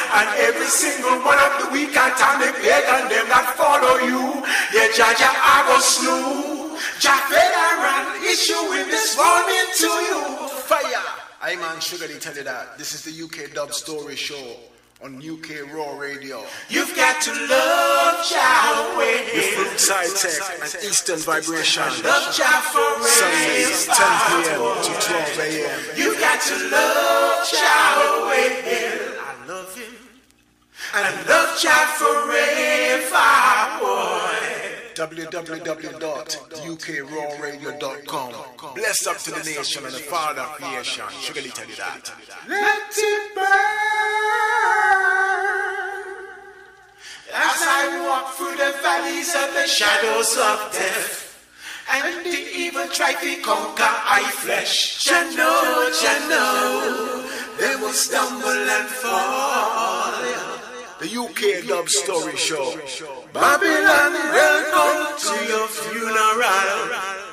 And every single one of the weak and the pagan, them that follow you, yeah, Jaja, I go slew. Jafet issuing this warning to you. Fire! I man Sugar, they tell you that. This is the UK Dub Story Show on UK Raw Radio. You've got to love Yahweh. With Fruit Side Tech and Eastern Vibration. Love Yahweh. Sundays, 10 p.m. to 12 a.m. You've got to love Yahweh. I love him. And love Jah forever, boy. www.ukrawradio.com. Bless up to the nation and the Father of creation. Sugar, tell you that. Let it burn. As I walk through the valleys of the shadows of death, and the evil try to conquer I flesh. Jah know, they will stumble and fall. The UK Dub Story Show. Babylon, welcome to your funeral.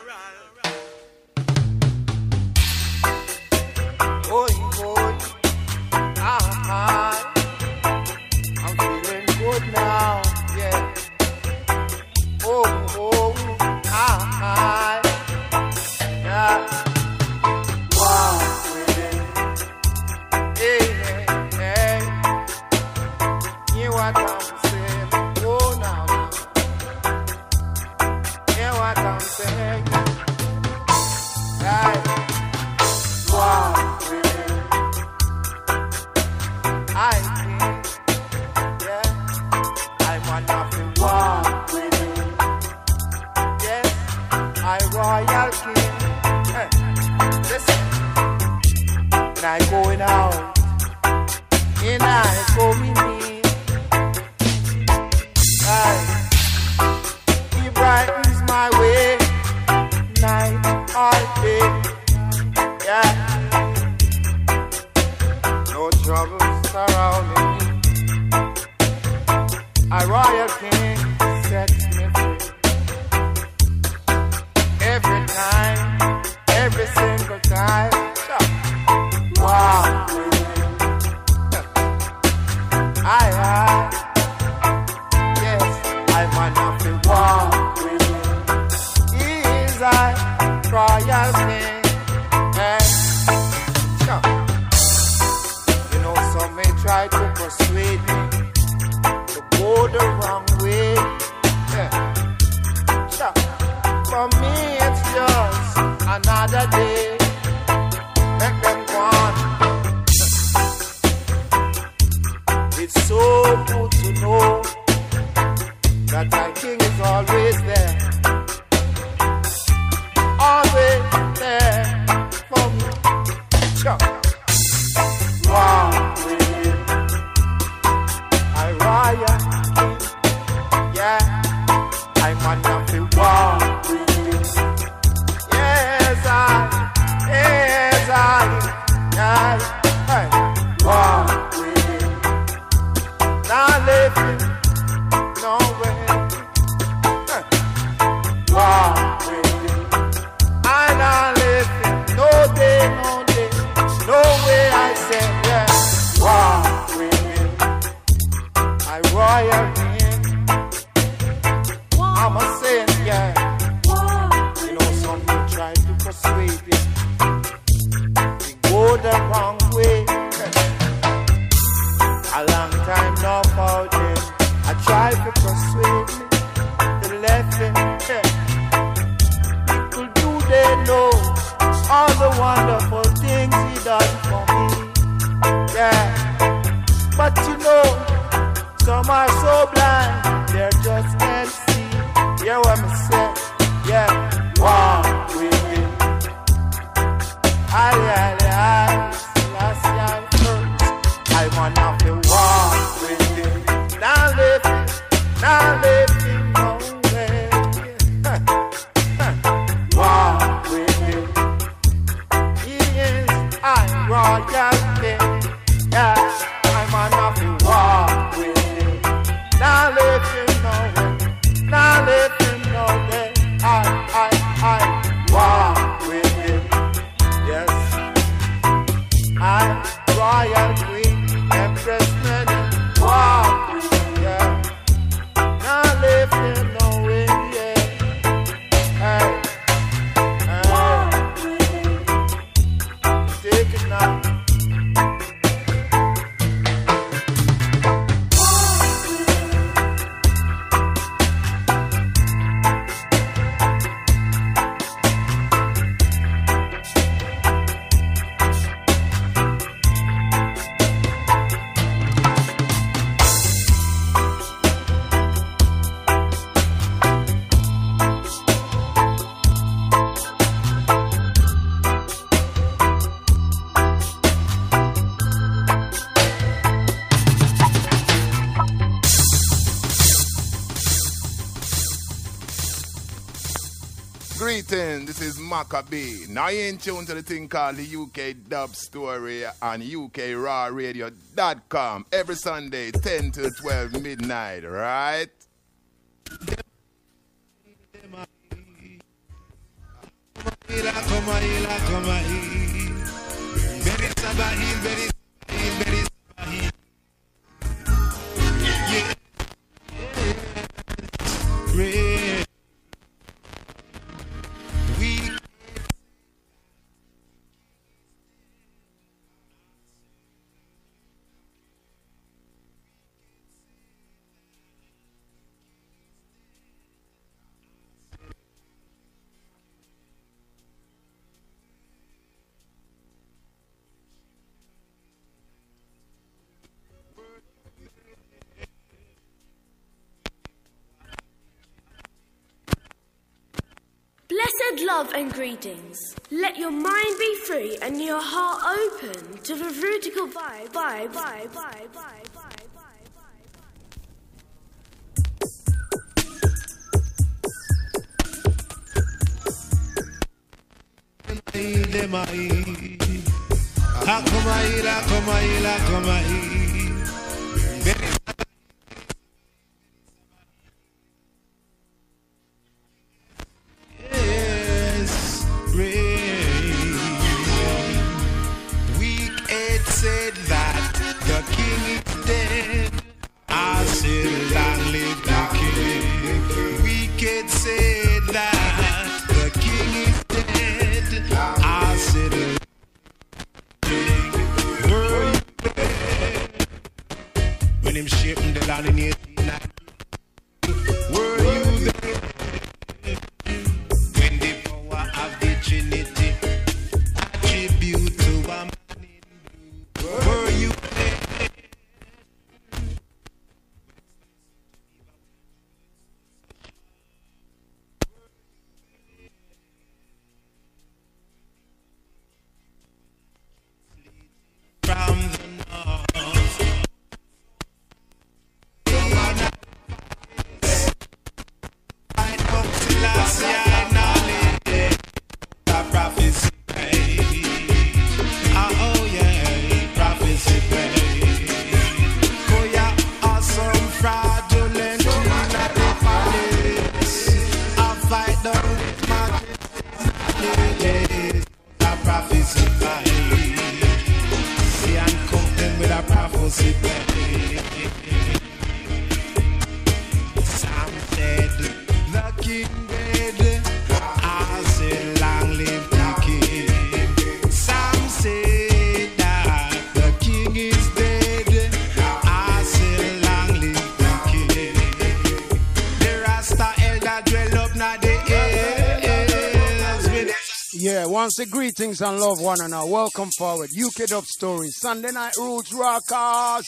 Boy, I'm feeling good now, yeah. Yeah. Wow, hey. Hear what I'm saying, oh now. Hear what I'm saying, hey. Wow, I think, yeah, I'm one of the wow, yes, I royal king, hey, listen, when I going out, and I coming in, he brightens my way, night or day, yeah. No trouble surrounding me. A royal king sets me free. Every time, every single time. Wow. Yes, I'm one of the war. He is a royal king. You know, some may try to persuade me to go the wrong way. For me, it's just another day. Make them go on. It's so good to know that my king is always there. Always there for me. Wow, I riot, yeah, I'm one of the wow. Yes, yeah, hey, wow. Not living, no way, wow. I'm not living, no day, no way. I say, yeah, wow. I royal king, I'm a saint, yeah. You know, some people try to persuade me to go the wrong way. A long time now for them, I try to persuade me to let them, yeah. People do they know all the wonderful things he does for me, yeah. But you know, some are so blind, they're just can't see. Yeah, what me say, yeah, wow, with him. Last year first, I'm one of the war with him. Now living no way. Wow, with him. He is, I'm royal king. Yeah, I'm one of the war with him. Now living no way. I walk with him. Yes, I'm royal queen, Empress Mary. greetings. This is Maccabee. Now you're in tune to the thing called the UK Dub Story on UKRawRadio.com every Sunday, 10 to 12 midnight, right? Blessed love and greetings. Let your mind be free and your heart open to the vertical vibe. Say greetings and love one another. Welcome forward. UK Dub Story. Sunday Night Roots Rockers.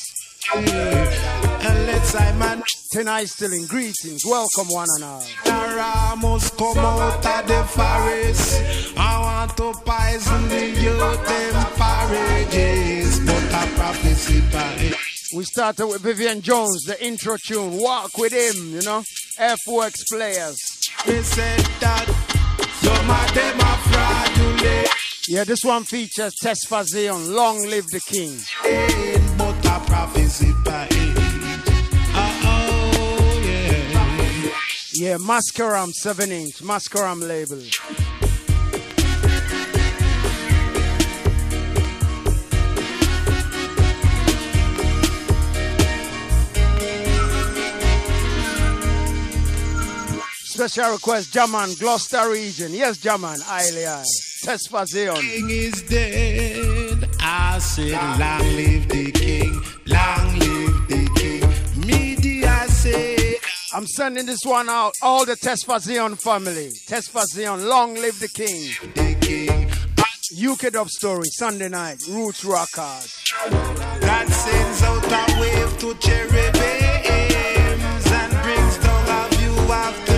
Tonight still in greetings. Welcome one another. Ramos come out of the forest. I want to poison the youth them parages, but I prophecy by. We started with Vivian Jones, the intro tune. Walk with him, you know. FOX players. They said that some of them are fraudulent. Yeah, this one features Tesfazion, Long Live the King. But a prophecy by yeah, Mascaram 7-inch, Mascaram label. Special request, Jaman, Gloucester region. Yes, Jaman, Ailey. Tesfazion. King is dead. I said, long live the king. Long live the king. Media say. I'm sending this one out. All the Tesfazion family. Tesfazion, long live the king. The king. UK Dub Story, Sunday night. Roots Rockers. God sends out a wave to cherubims and brings down a view after.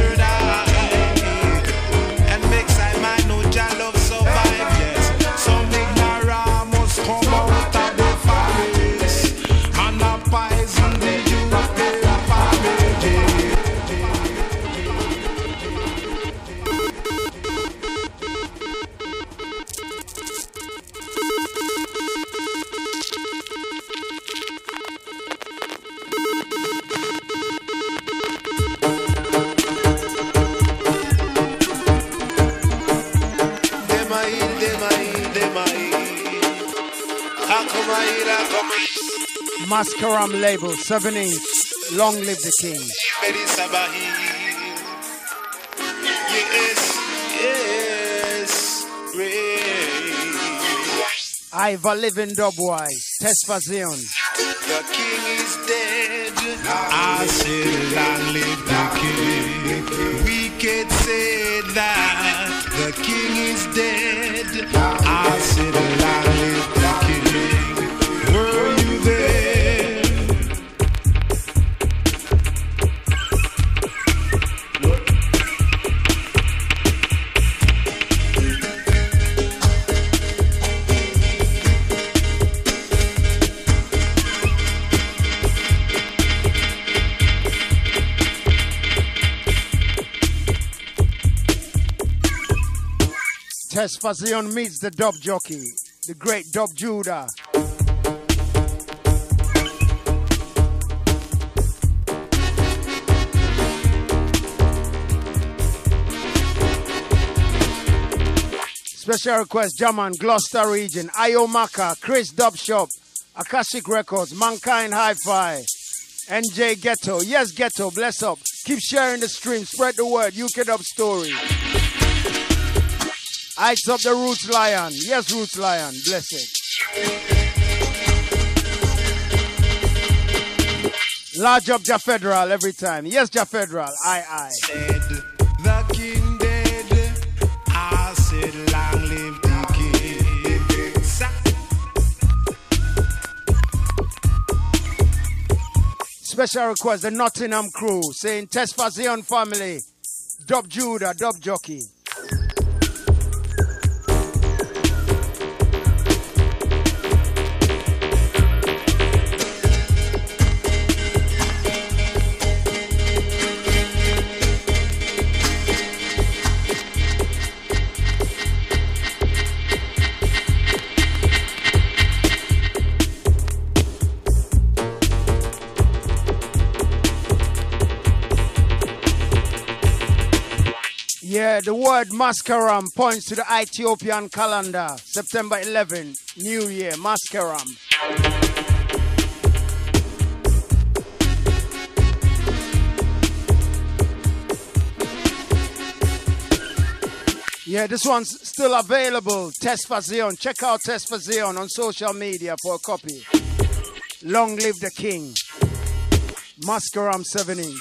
Mascaram label, 7-inch. Long live the king. Yes, Iva living dubwise. Tesfazion. the king is dead. I said, long live the king. Wicked said that the king is dead. I said, long live the king. Were you there? Tesfazion meets the dub jockey, the great Dub Judah. Special request, Jaman, Gloucester region, Iomaka, Chris Dub Shop, Akashic Records, Mankind Hi-Fi, NJ Ghetto. Yes, Ghetto, bless up. Keep sharing the stream, spread the word, UK Dub Story. Ice up the Roots Lion. Yes, Roots Lion, bless it. Large up Ja Federal every time. Yes, Ja Federal, aye. Said the king dead. I said, long live the king. Special request, the Nottingham crew, saying Tesfazion family, Dub Judah, Dub Jockey. Yeah, the word Mascaram points to the Ethiopian calendar. September 11, New Year, Mascaram. Yeah, this one's still available. Tesfazion. Check out Tesfazion on social media for a copy. Long live the king. Mascaram 7-inch.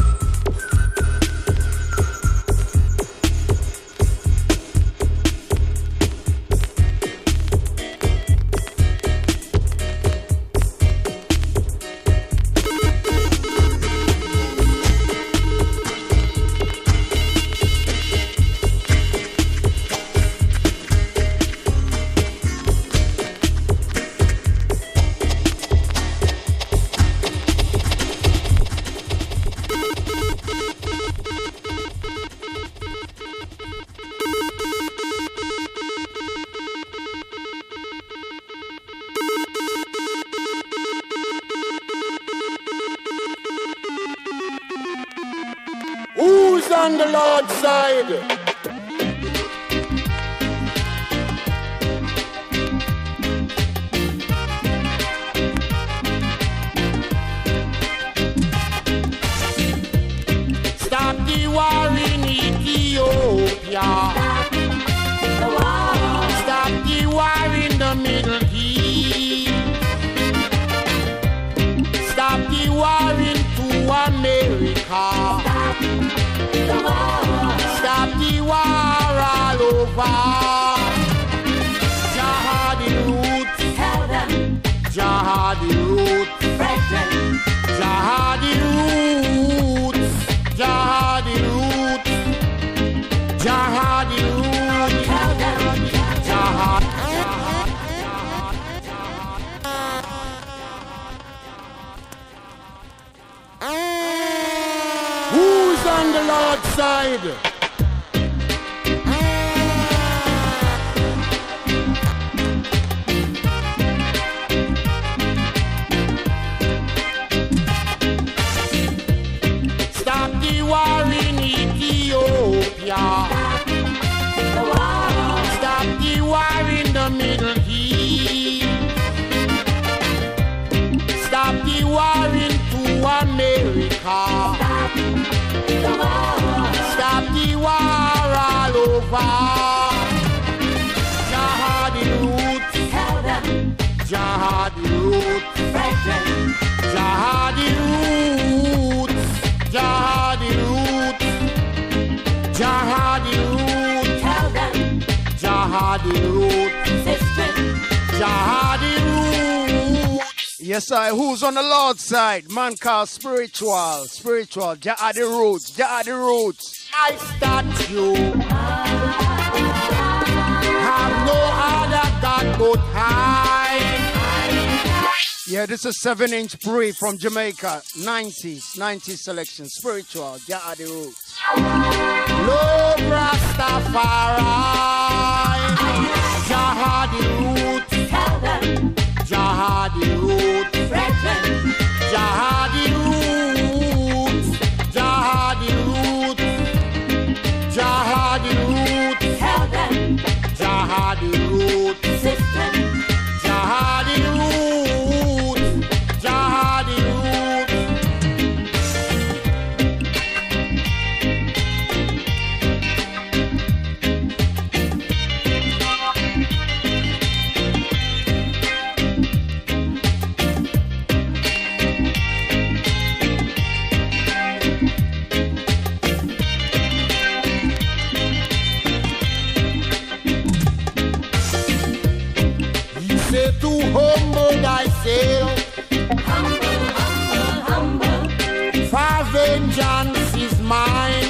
Who's on the Lord's side? Stop the war in Ethiopia. Stop the war in the Middle East. Stop the war into America. Stop the war all over. Jihadi roots. Jihadi roots. Jihadi roots. Jihadi roots. Jihadi roots. Who's on the Lord's side? Stop the war in Ethiopia. Stop the war in the Middle East. Stop Yes, I. Who's on the Lord's side? Man called spiritual. Jah are the roots. My statue. Have no other God but I. Yeah, this is a 7-inch brief from Jamaica. 90s selection. Spiritual. Jah are the roots. Lord Rastafari. Jah are the roots. Tell them. Jah are the roots. Jah are the roots. Jah are the roots. Jah are the roots. Tell them. Jah are the roots. Sister. Jah are the roots. Jah are the too humble thyself. Humble. For vengeance is mine.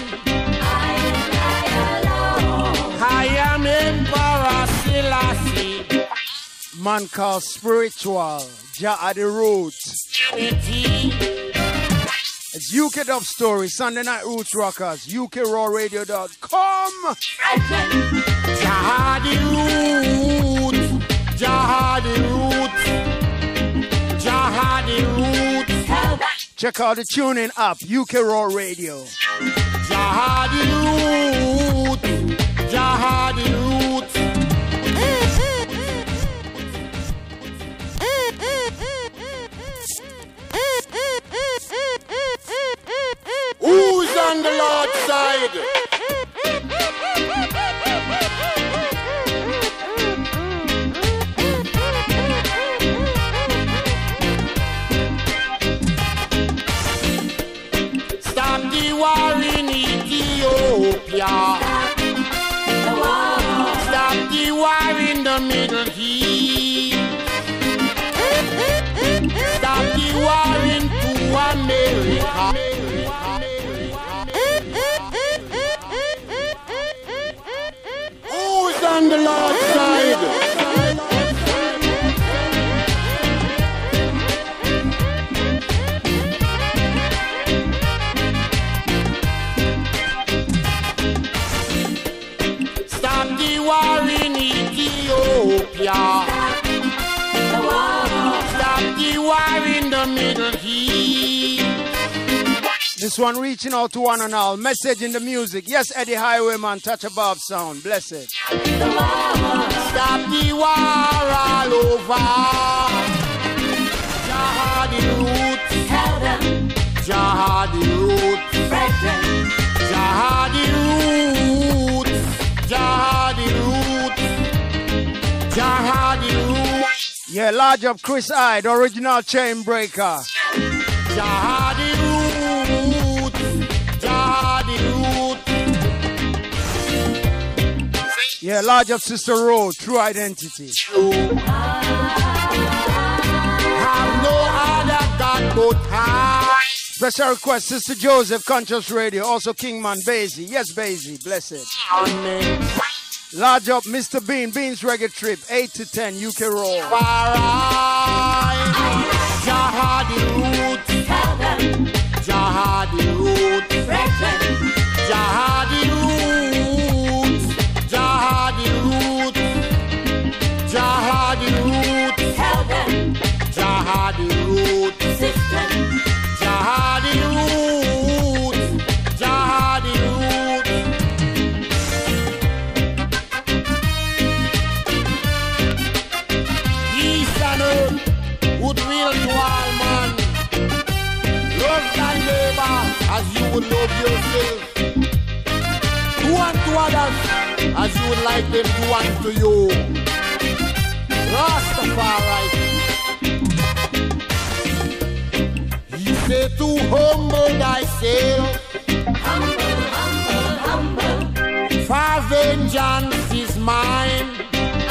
I am Emperor Selassie. Man called spiritual. Jah are the roots. It's UK Dub Story, Sunday Night Roots Rockers, UKRawRadio.com. Jah are the roots. Jah are the roots. Jah are the roots. Check out the tuning app, UK Raw Radio. Jah are the roots. Jah are the roots. Who's on the Lord's side? War in Ethiopia. Stop the war in the Middle East. Stop the war into America. Who's on the Lord's side? War in Ethiopia. Stop the war in the Middle East. This one reaching out to one and all. Message in the music. Yes, Eddie Highwayman, touch above sound. Bless it. Stop the war all over. Jah are the roots. Tell them. Jah are the roots. Jah are the roots. Jah are the roots. Jah are the roots. Yeah, large up Chris I, the original chain breaker. Jah are the roots. Jah are the roots. Yeah, large up Sister Rowe, True Identity. Have no other God but I. Special request, Sister Joseph, Conscious Radio, also Kingman, Basie. Yes, Basie, bless it. Amen. Large up Mr. Bean, Bean's Reggae Trip, 8 to 10, UK Roll. Jah are the roots. Tell them. Jah are the roots. Jah are the roots. Jah are the roots. Jah are the roots. Tell them. Jah are the roots. Sister. Jah are the roots. Jah are the roots. Peace and earth, goodwill to all man. Love thy neighbor as you would love yourself. Do unto others as you would like them to unto you. Rastafari. Say to humble thyself. Humble. For vengeance is mine.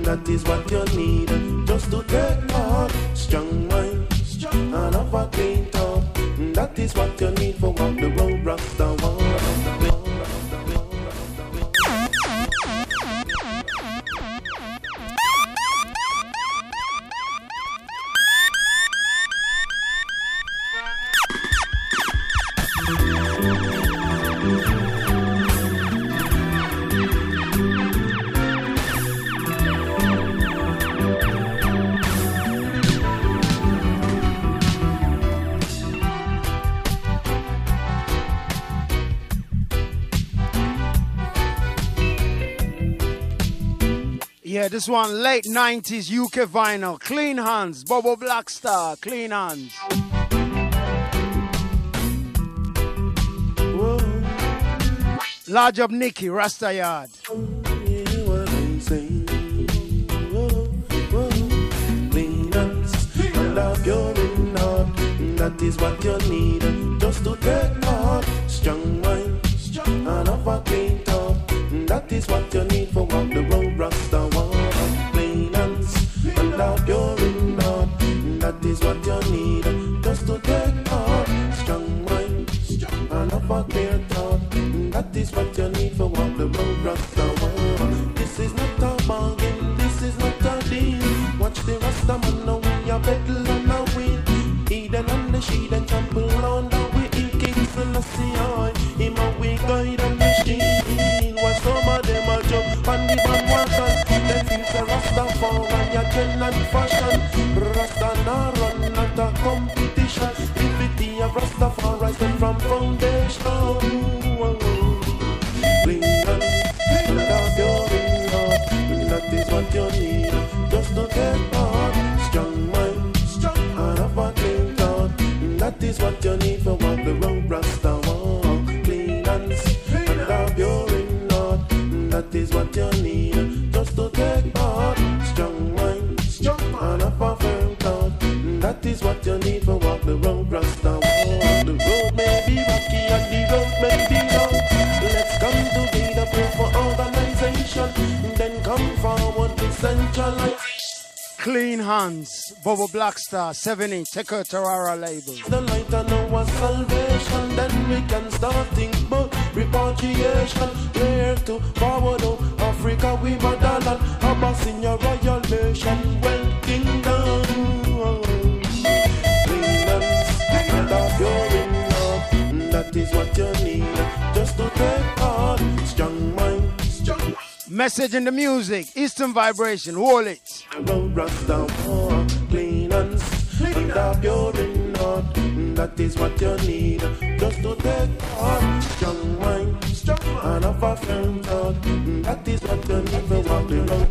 that is what you need. Just to take heart, strong mind, and have a clean thought. That is what you need for walk the road, Rasta one. Yeah, this one late 90s UK vinyl. Clean Hands, Bobo Blackstar, Clean Hands. Whoa. Large up Nicky, Rasta Yard. Yeah, what I'm saying. Clean hands, and have your in heart. That is what you need. Just to take heart, strong mind, and have a clean thought. That is what you need for walk the road, Rasta one. Clean hands, and have your in heart. That is what you need. Just to take heart, strong mind, and have a clear thought. That is what you need for walk the road, Rasta one. This is not a bargain, this is not a deal. Watch the Rasta man now, we are battle on the wheel. Eden on the sheet and trample on the wheel. King Selassie, him a we guide on the shield. While some of them a jump on the bandwagon, they feel the Rasta for and ya trend and fashion. Rasta na run, not a competition. Liberty of Rasta for rising from foundation. Clean hands, and have your in heart. That is what you need. Just to take heart, strong mind, and have a clean thought. That is what you need for walk the road, Rasta walk. Clean hands, and have your in heart. That is what you need. Just to take heart, strong mind, and have a firm thought. That is what you need for walk the road, Rasta walk. The road may be rocky and the road may be long. Let's come together, pray for organization. Then come forward to centralize. Clean Hands, Bobo Blackstar, 7-inch, Teko Tarara label. The light and our salvation, then we can start think about repatriation. Where to forward out Africa, we Madalan, Abbas in your royal nation, well kingdom. Clean hands, and have your in heart. That is what you need, just to take heart, strong mind. Message in the music, Eastern Vibration, hold it. Road Rasta walk, clean hands, and have your in heart. That is what you need, just to take heart, strong mind, and have a firm thought. That is what you need for walk the road.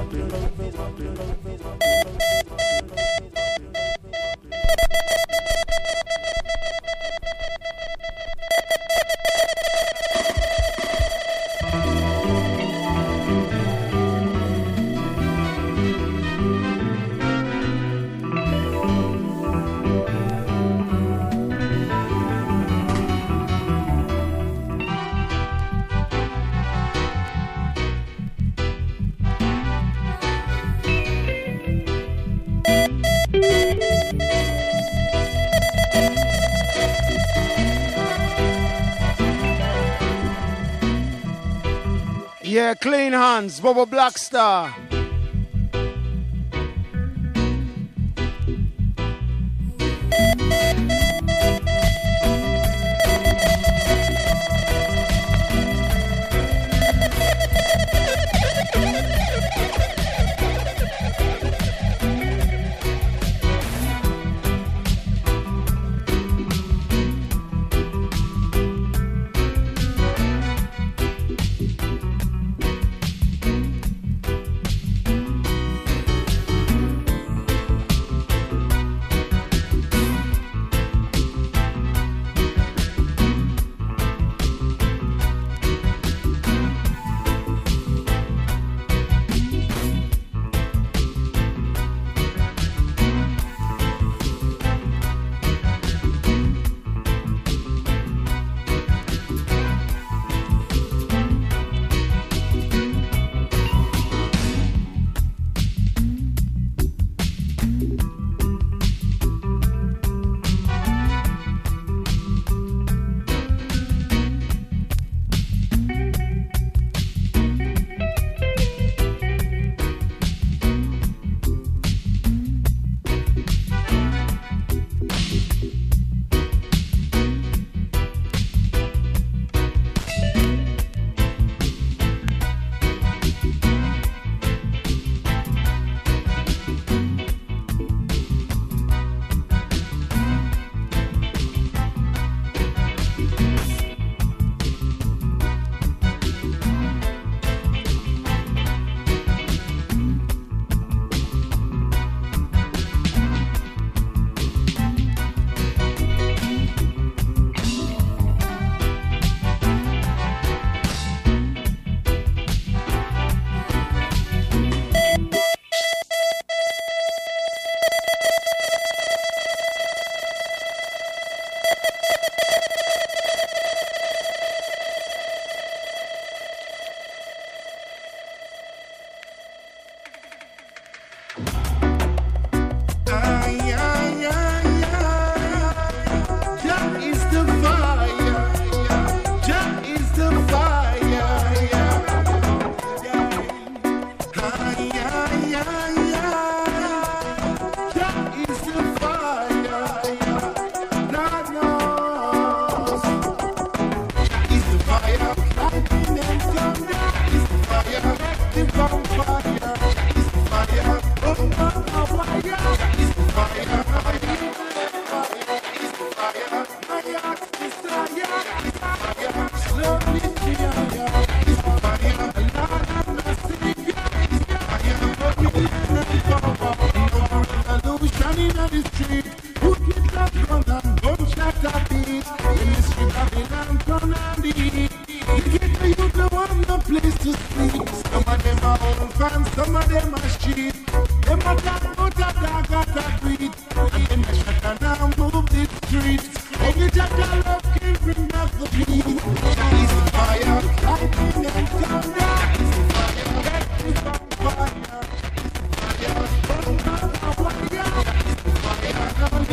Yeah, Clean Hands, Bobo Blackstar.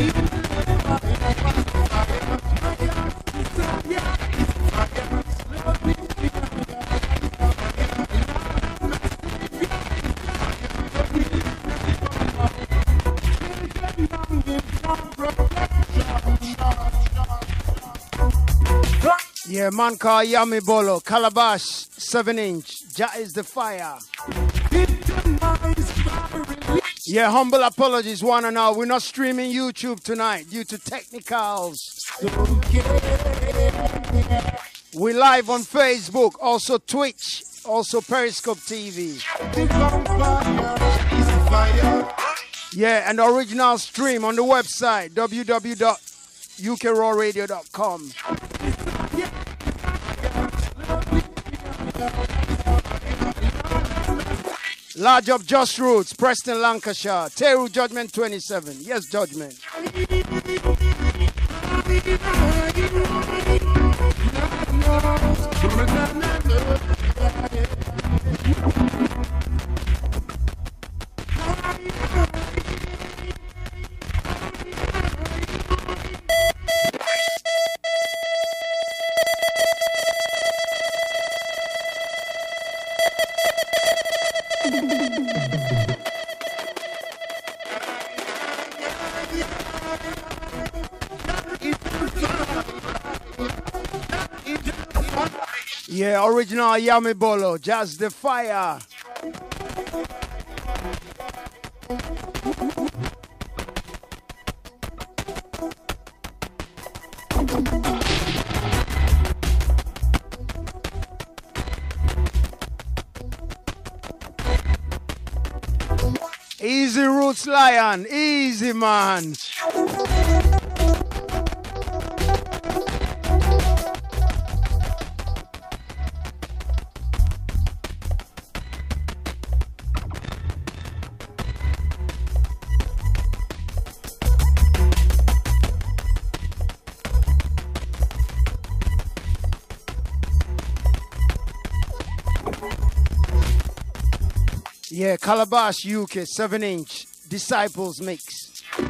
Yeah, man called Yami Bolo, Calabash, 7-inch, Jah is the fire. Yeah, humble apologies, one and all. We're not streaming YouTube tonight due to technicals. We're live on Facebook, also Twitch, also Periscope TV. Yeah, and the original stream on the website, www.ukrawradio.com. Large up Just Roots, Preston, Lancashire, Teru Judgment 27. Yes, Judgment. Yeah, original Yami Bolo, Just the Fire. Easy Roots Lion, easy man. Yeah, Calabash UK, 7-inch, Disciples Mix.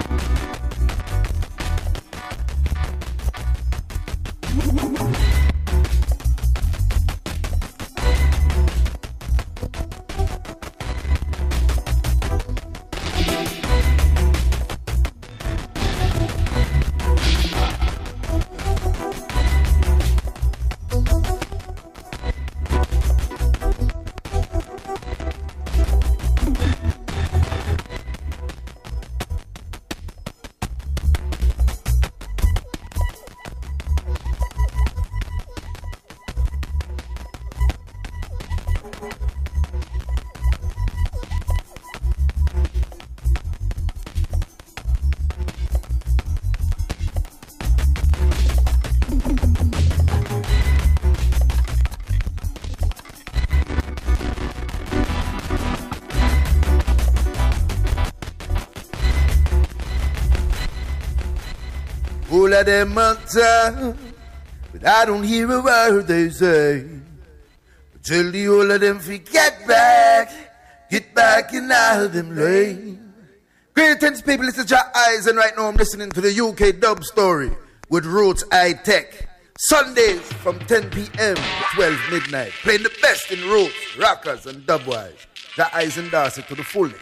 All of them matter, but I don't hear a word they say. Tell the whole of them fi get back in all them lane. Greetings people, this is Jah Eyes, and right now I'm listening to the UK Dub Story with Roots High Tech. Sundays from 10 p.m. to 12 midnight. Playing the best in Roots, Rockers and Dubwise. Jah Eyes and Darcy to the fullest.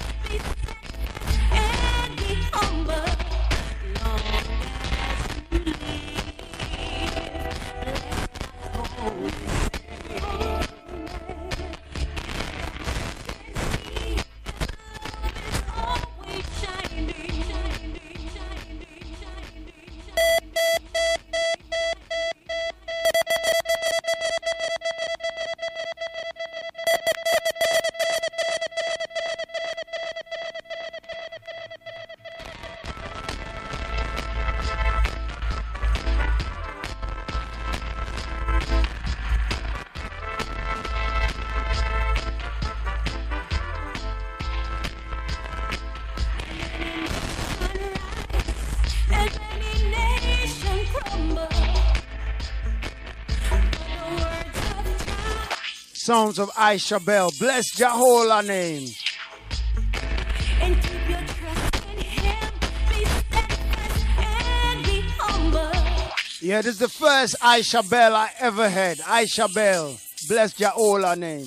Humble, long as you sounds of Aisha Bell. Bless Jehovah's name. And keep your trust in him. Be steadfast and be humble. Yeah, this is the first Aisha Bell I ever had. Aisha Bell. Bless Jehovah's name.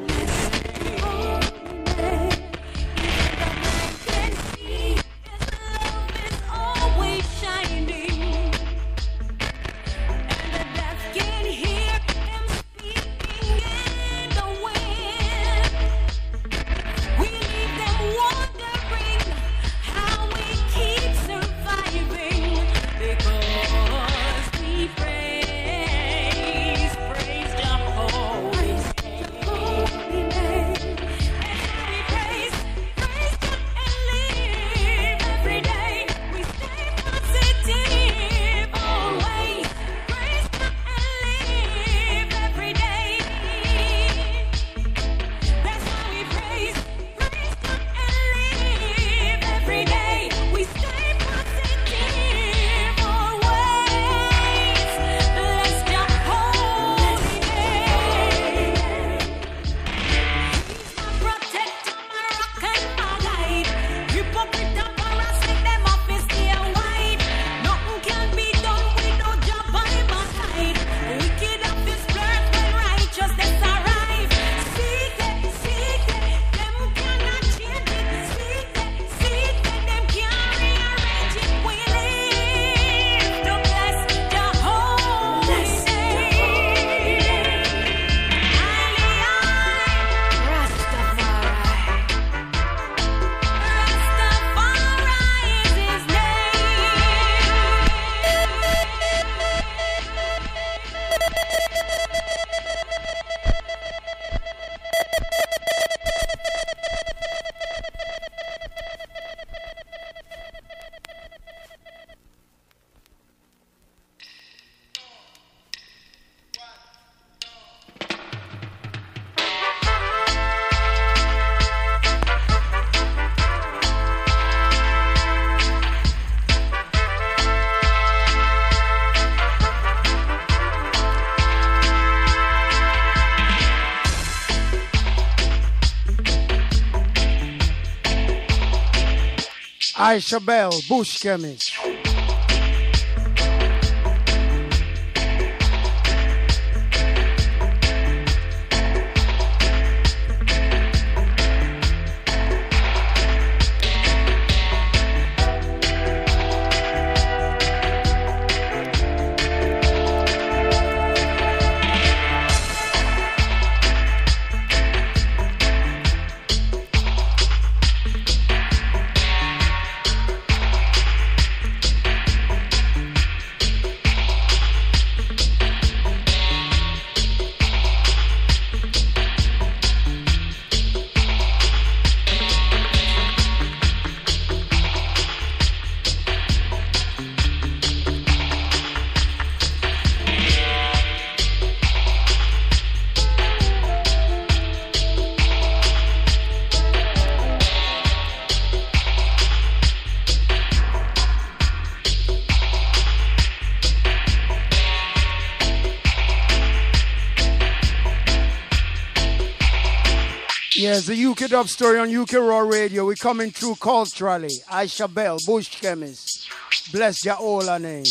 Aisha Bell, Bush Chemist. Yes, the UK Dub Story on UK Raw Radio. We're coming through culturally. Aisha Bell, Bush Chemist. Bless Jehovah's name.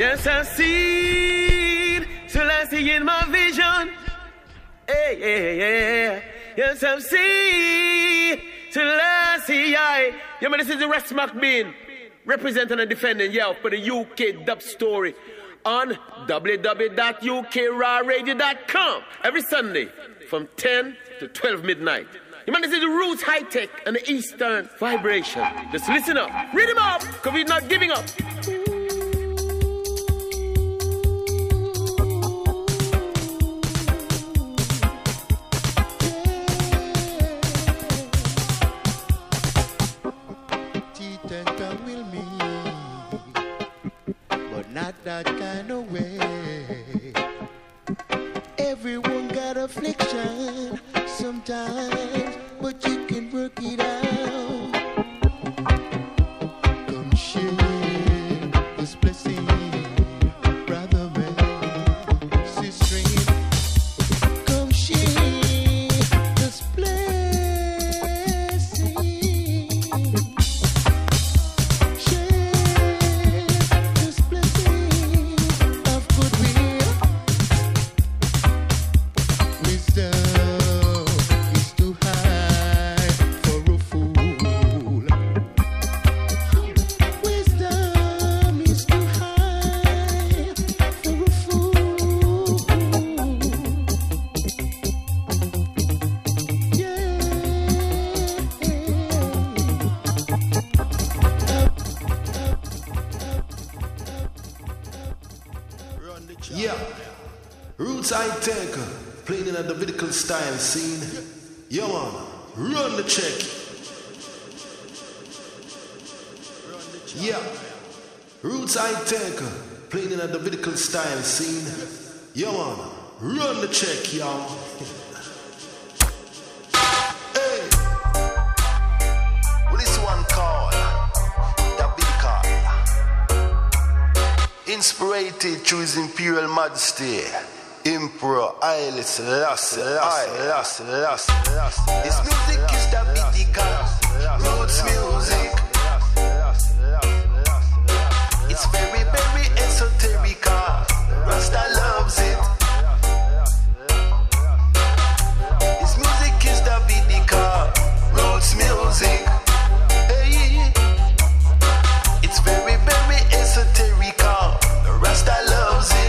Yes, I've seen Selassie in my vision. Hey, yeah, yeah. Yes, I've seen Selassie. Yeah, man, this is the Rex McBean representing and defending, yeah, for the UK dub story on www.ukrawradio.com every Sunday from 10 to 12 midnight. You man, this is the Roots High Tech and the Eastern Vibration. Just listen up. Read him up, because we're not giving up. Not that kind of way. Everyone got affliction sometimes, but you can work it out. Come share this blessing, brother man, sister. Come share this blessing. Tech, playing in a Davidical style scene. Yo man, run the check. Yeah, Roots High Tech, playing in a Davidical style scene. Yo man, run the check, y'all. Hey, well this one called Davidical, inspired through His Imperial Majesty Emperor Haile Selassie. This music is Davidical, roots music. It's very, very esoterical. Rasta loves it. This music is Davidical, roots music. Hey, it's very, very esoterical. Rasta loves it.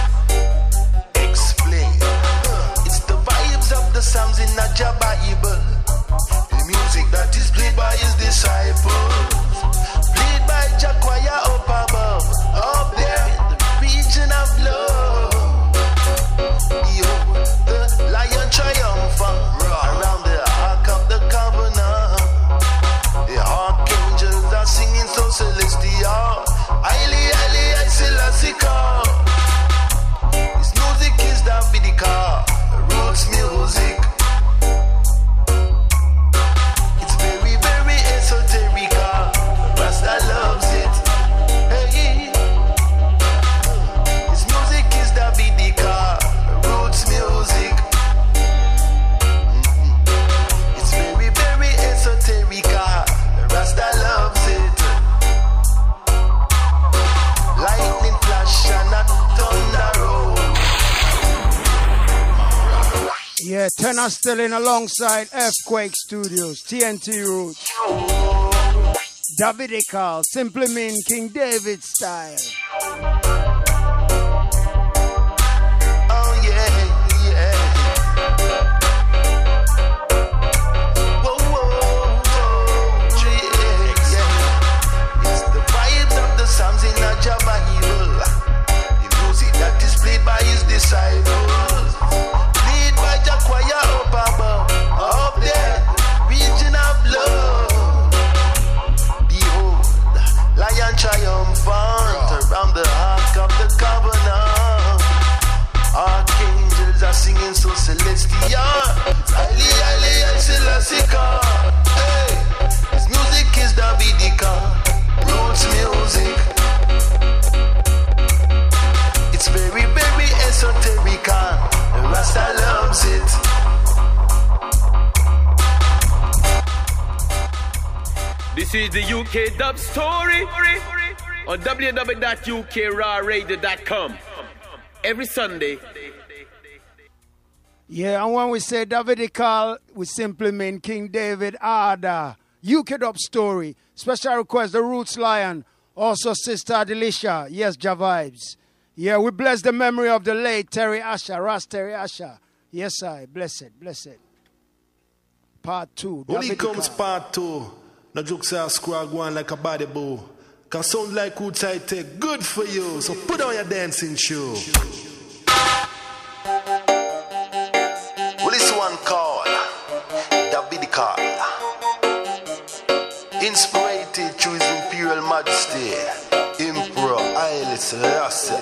The Psalms in the Bible, the music that is played by His disciples, played by Jaquaya up above, up there in the region of love. Yo, the lion triumphant around the ark of the covenant. The archangels are singing so celestial. Haile, Haile, I Selassie. This music is Davidical, roots music. It's very, very esoterical. Rasta loves it. Hey, this music is Davidical, roots music. It's very, very esoterical. Rasta loves it. Lightning flash and a thunder roll. Yeah, Tenor still in alongside Earthquake Studios, TNT Roots. Davidical, simply mean King David style. Oh yeah, yeah. Whoa, whoa, whoa, yeah. It's the vibes of the Psalms in the Bible. The music that is played by His disciples. Choir up above, up there, region of love. Behold, lion triumphant around the ark of the covenant. Archangels are singing so celestial. Haile, Haile, I Selassie. Hey, this music is Davidical, roots music. It's very, very esoterical. Rasta loves it. This is the UK dub story on www.ukrawradio.com. Every Sunday. Yeah, and when we say Davidical, we simply mean King David Ada. UK Dub Story. Special request, The Roots Lion. Also Sister Delisha. Yes, Ja Vibes. Yeah, we bless the memory of the late Terry Asher. Ras Terry Asher. Yes, I. Blessed. Part 2. When it comes part 2, no jokes are squad going like a body bow. Cause sound like who I take good for you. So put on your dancing shoe. Well, this one called Davidical. Inspirated through His Imperial Majesty, Emperor Haile Selassie.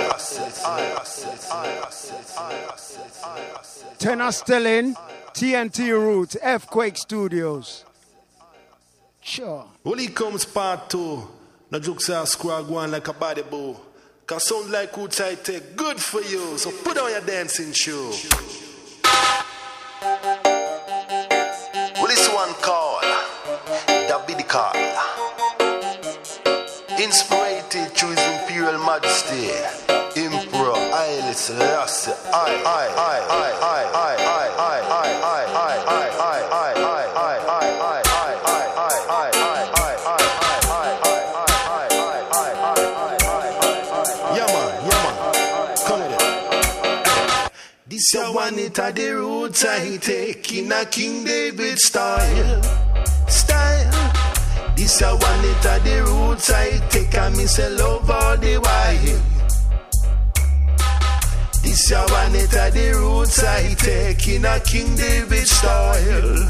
Tenor Stelling, TNT Roots, Earthquake Studios. Sure. When it comes part 2, no jokes are squad going like a body bow. Cause sound like who I take good for you. So put on your dancing shoe. Well, this one called Davidical. Inspirated through His Imperial Majesty, Emperor Haile Selassie. This a one it a the roots I take in a King David style. This a one it a the roots I take and me say love all the while. This a one it a the roots I take in a King David style.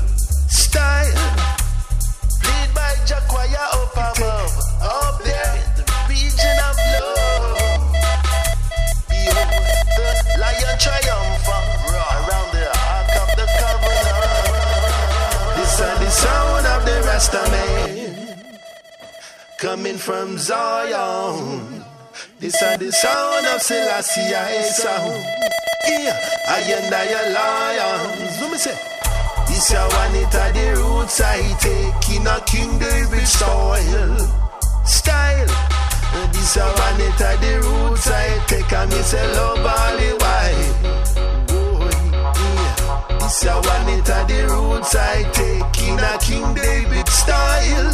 Played by Jaquaya up above, up there in the region of love. Behold the lion triumphant around the ark of the covenant. This is the sound of the Rasta man coming from Zion. This is the sound of Selassie sound. Yeah, I and I lions. Let me say. This is one it a the roots I take in a King David style. This is one it a the roots I take and me say love all the while. Oh, yeah. This is one it a the roots I take in a King David style.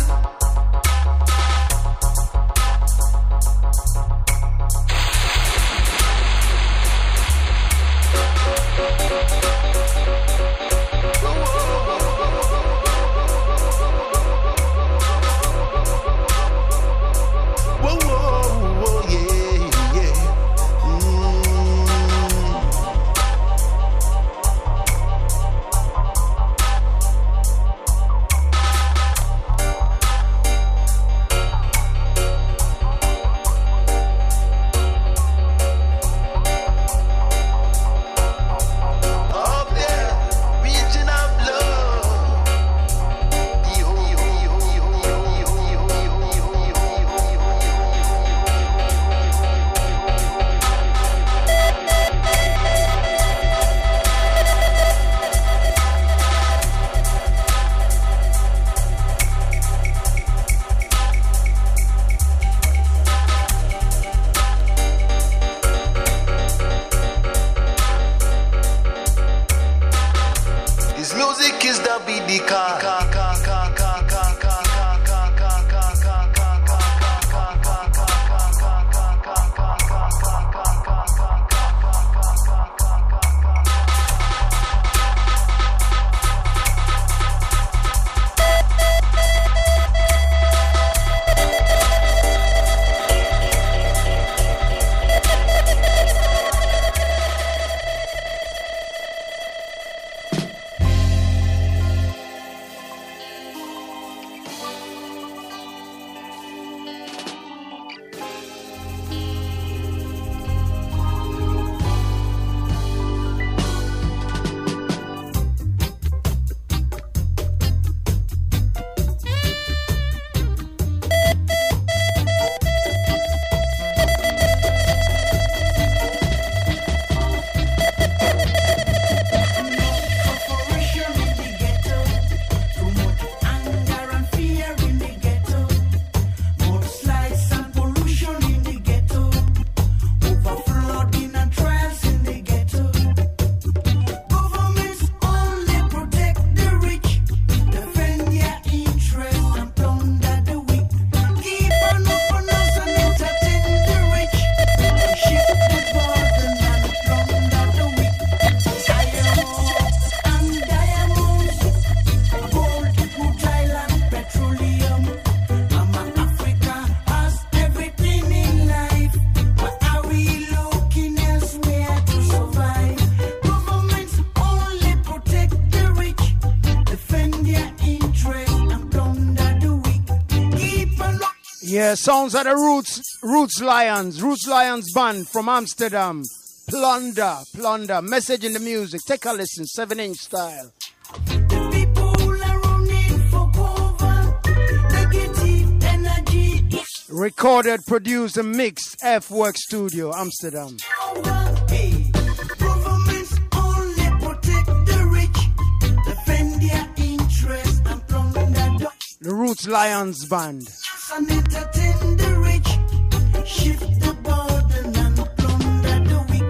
Yeah, sounds of the Roots Lions band from Amsterdam. Plunder, message in the music. Take a listen, 7-inch style. The people are running for cover. Negative energy is Recorded, produced, and mixed, F-Work Studio, Amsterdam. over. Hey, governments only protect the rich, defend their interests and plunder The Roots Lions band. and entertain the rich, shift the burden and plunder the weak.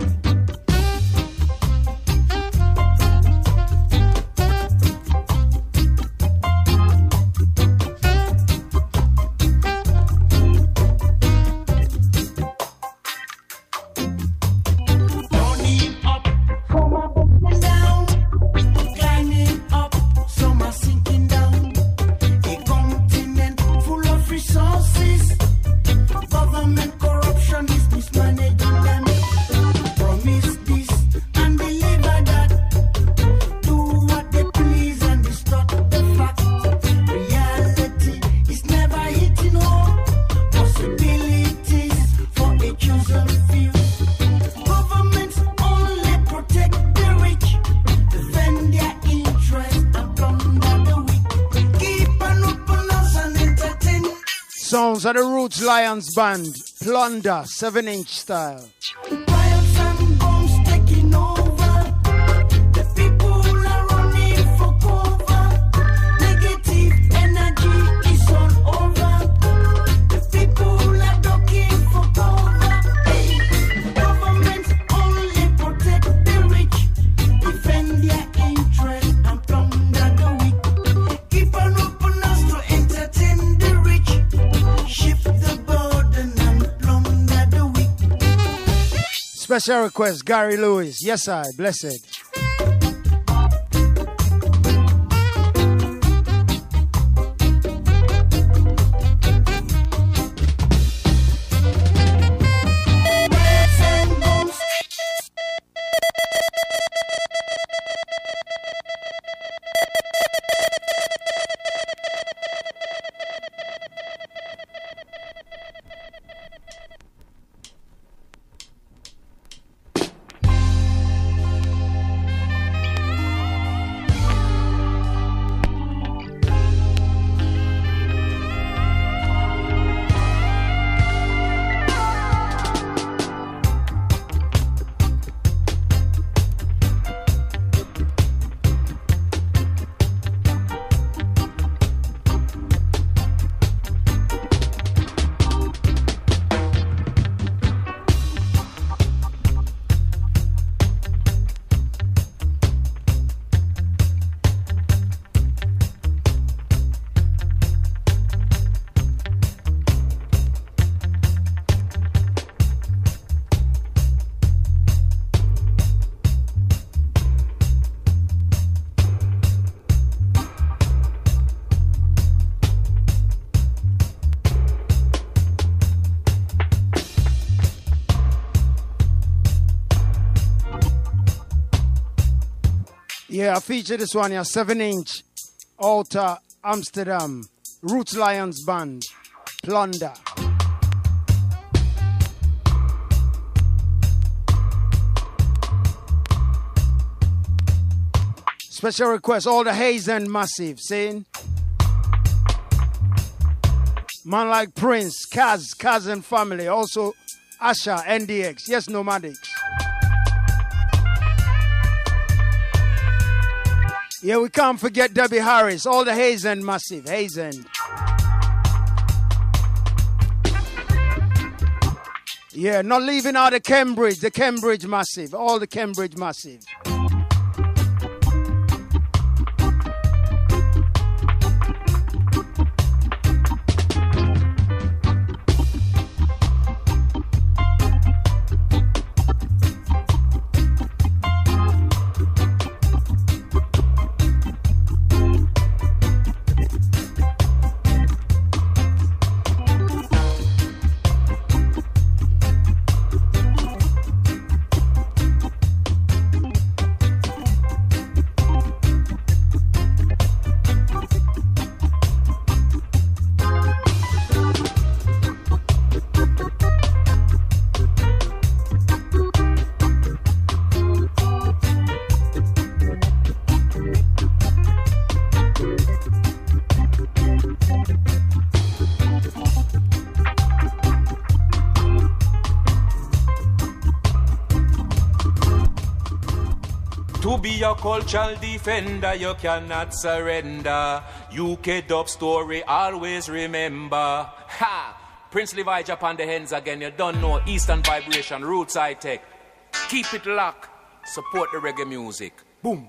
Running up, some are going down, climbing up, some are sinking down. A continent full of resources. Government corruption is mismanaging them. Promise this and deliver that. Do what they please and distort the facts. Reality is never hitting home. Possibilities for a chosen few. Governments only protect the rich, defend their interests and plunder the weak. Keep an open house and entertain. Sounds of the Roots Lions band. Plunder, 7-inch style. Riots and bombs taking over. The people are running for cover. Negative energy is all over. The people are ducking for cover. Hey, governments only protect the rich, defend their interests and plunder the weak. Keep an open house to entertain the rich, shift the burden and plunder the weak. Special request, Gary Lewis. Yes, I. Blessed. Yeah, I feature this one here, 7-inch, Alta, Amsterdam, Roots Lions band, Plunder. Special request, all the Hazen Massive, saying, man like Prince, Kaz and family, also Asha, NDX, yes, Nomadics. Yeah, we can't forget Debbie Harris, all the Hazen Massive, Hazen. Yeah, not leaving out the Cambridge Massive, all the Cambridge Massive. To be a cultural defender, you cannot surrender. UK dub story, always remember. Ha! Prince Levi Japan the hands again. You don't know Eastern Vibration, Roots High Tech. Keep it locked. Support the reggae music. Boom.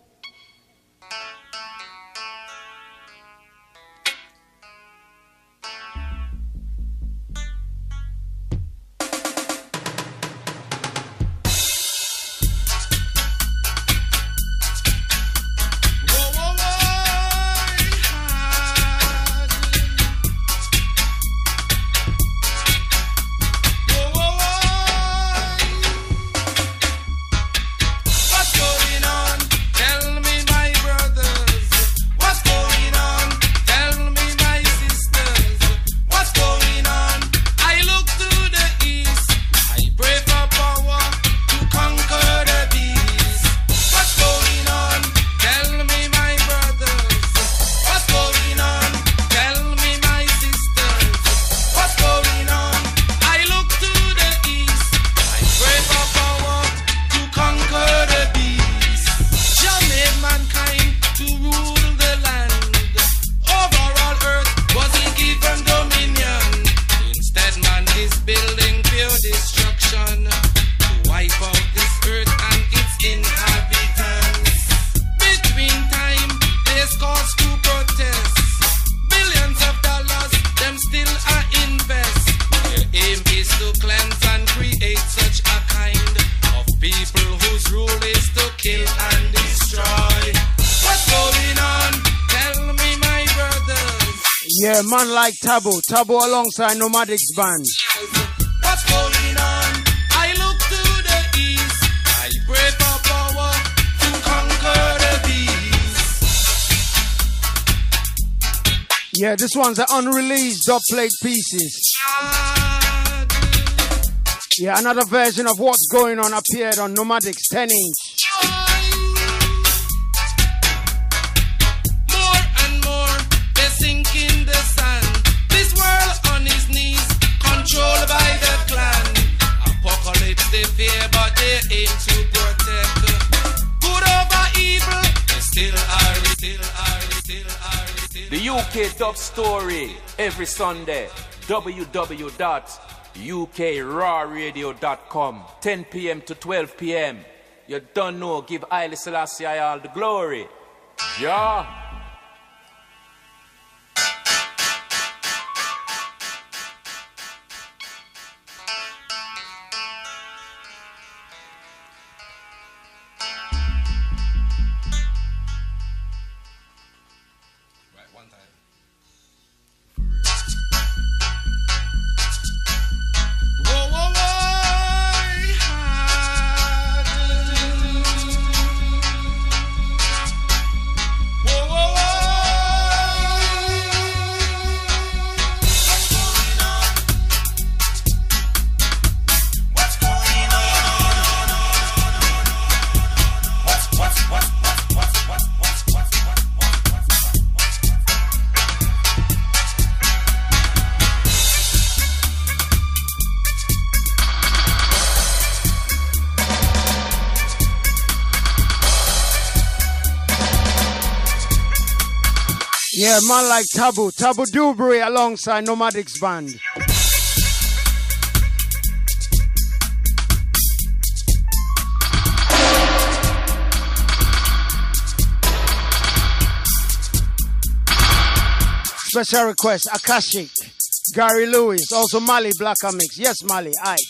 Yeah, man like Taboo. Taboo alongside Nomadics Band. What's going on? I look to the east. I pray for power to conquer the beast. Yeah, this one's an unreleased dub plate pieces. Yeah, another version of What's Going On appeared on Nomadics 10-inch. Controlled by the clan. Apocalypse they fear, but they aim to protect. Good over evil, they still are. The UK Dub Story every Sunday. www.ukrawradio.com 10 p.m. to 12 p.m. You don't know, give Haile Selassie all the glory. Yeah. Yeah, man like Taboo. Taboo Dewberry alongside Nomadics Band. Special request, Akashic, Gary Lewis, also Mali Blacker Mix. Yes, Mali, aight.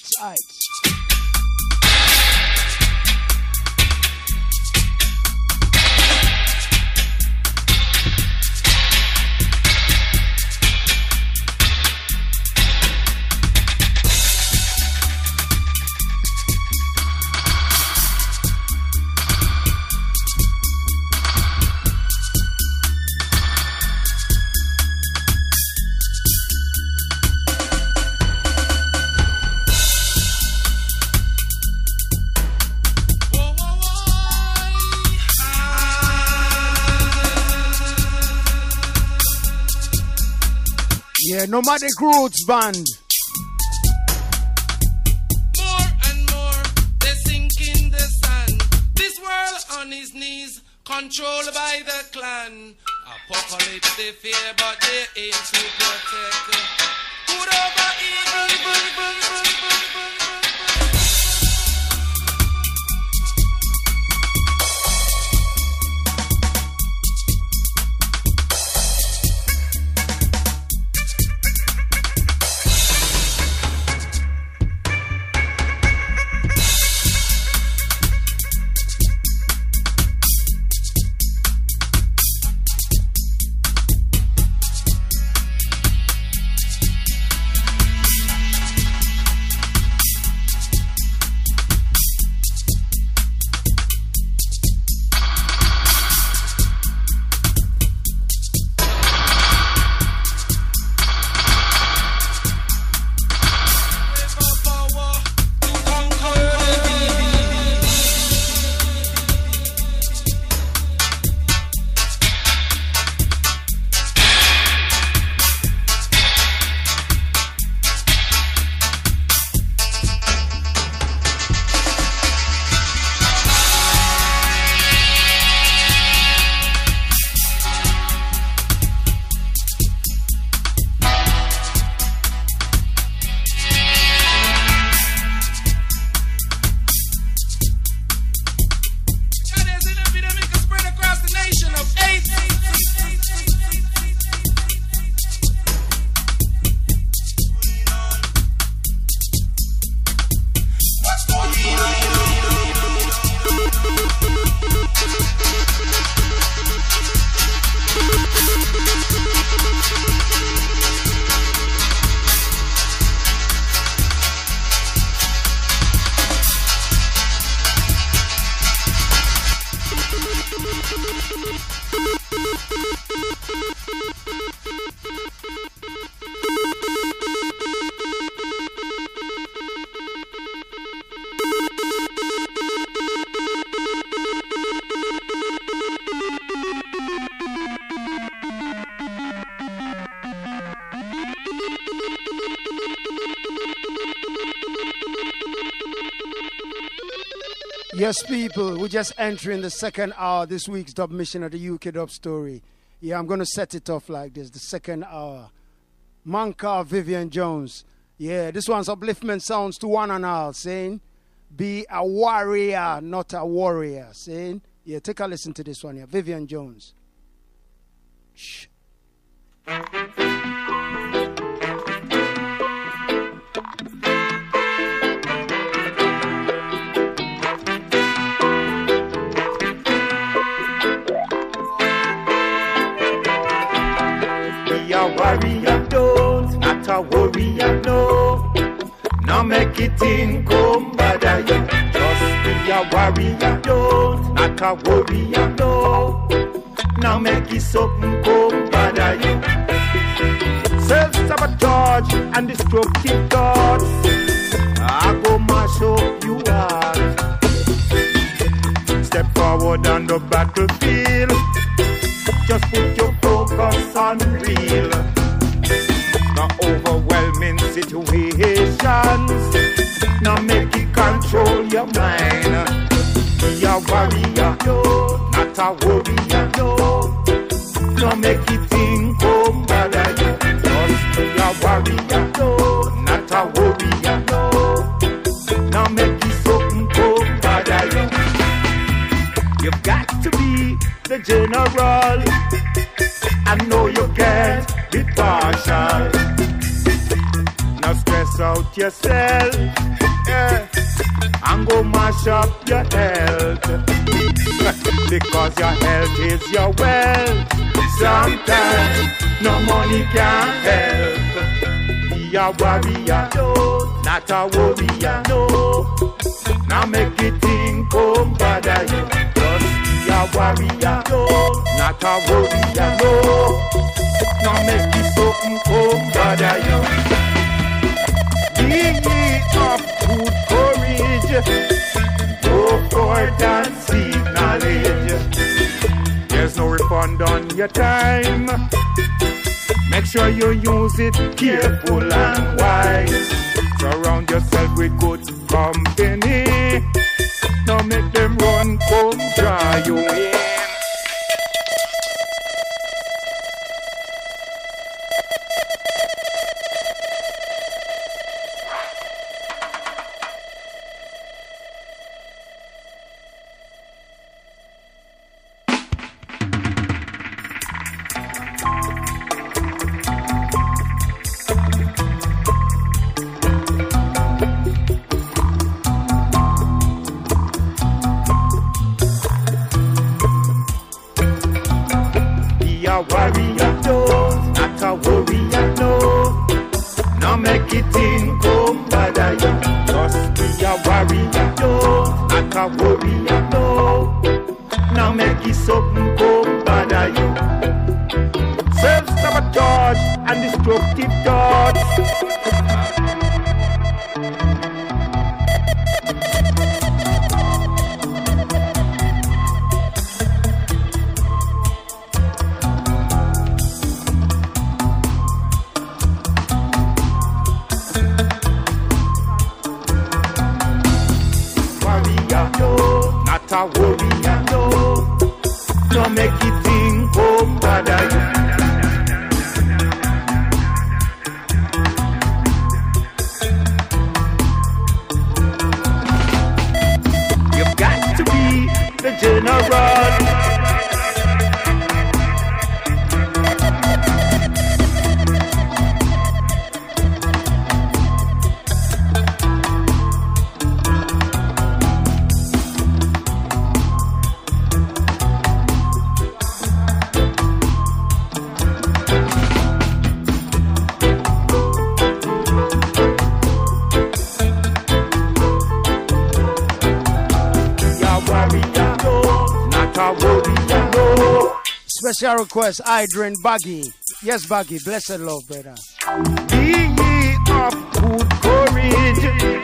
Yeah, Nomadic Roots Band. More and more, they sink in the sand. This world on controlled by the clan. Apocalypse they fear, but they aim to protect. Good over evil. Yes, people, we're just entering the second hour this week's dub mission of the UK Dub Story. Yeah, I'm going to set it off like this, the second hour. Manka Vivian Jones. Yeah, this one's upliftment sounds to one and all, saying, be a warrior, not a warrior. Saying, yeah, take a listen to this one here. Vivian Jones. Shh. Be a warrior, don't, not a warrior, no. Now make it in, come bother you. Just be a warrior, don't, not a warrior, no. Now make it something, come bother you. Self-sabotage and destructive thoughts, I go mash up you heart. Step forward on the battlefield, just put your focus on real. The overwhelming situations, now make it control your mind. Be a warrior, not a warrior, no. Now make it think, come bother you. Just be a warrior, not a warrior, no. Now make it something, come bother you. You've got to be the general. I know you can't be partial. Now stress out yourself, yeah, and go mash up your health. Because your health is your wealth. Sometimes no money can help. Be a warrior, not a warrior, no. Now make it think, come bother you. Just be a warrior, not a warrior, no. Now make it something, come bother you. Be of good courage, go forth and seek knowledge. There's no refund on your time. Make sure you use it careful and wise. Surround yourself with good company. Now make them run, come try you in. thing come bother you. Just be a warrior, yo, not a warrior, no. Now make it something come bother you. Self-sabotage and destructive thoughts. Not a warrior, no. No make it think come bother you. You've got to be the general. Special request, Idrin Baggy. Yes, Baggy, blessed love, brother. Be ye of good courage.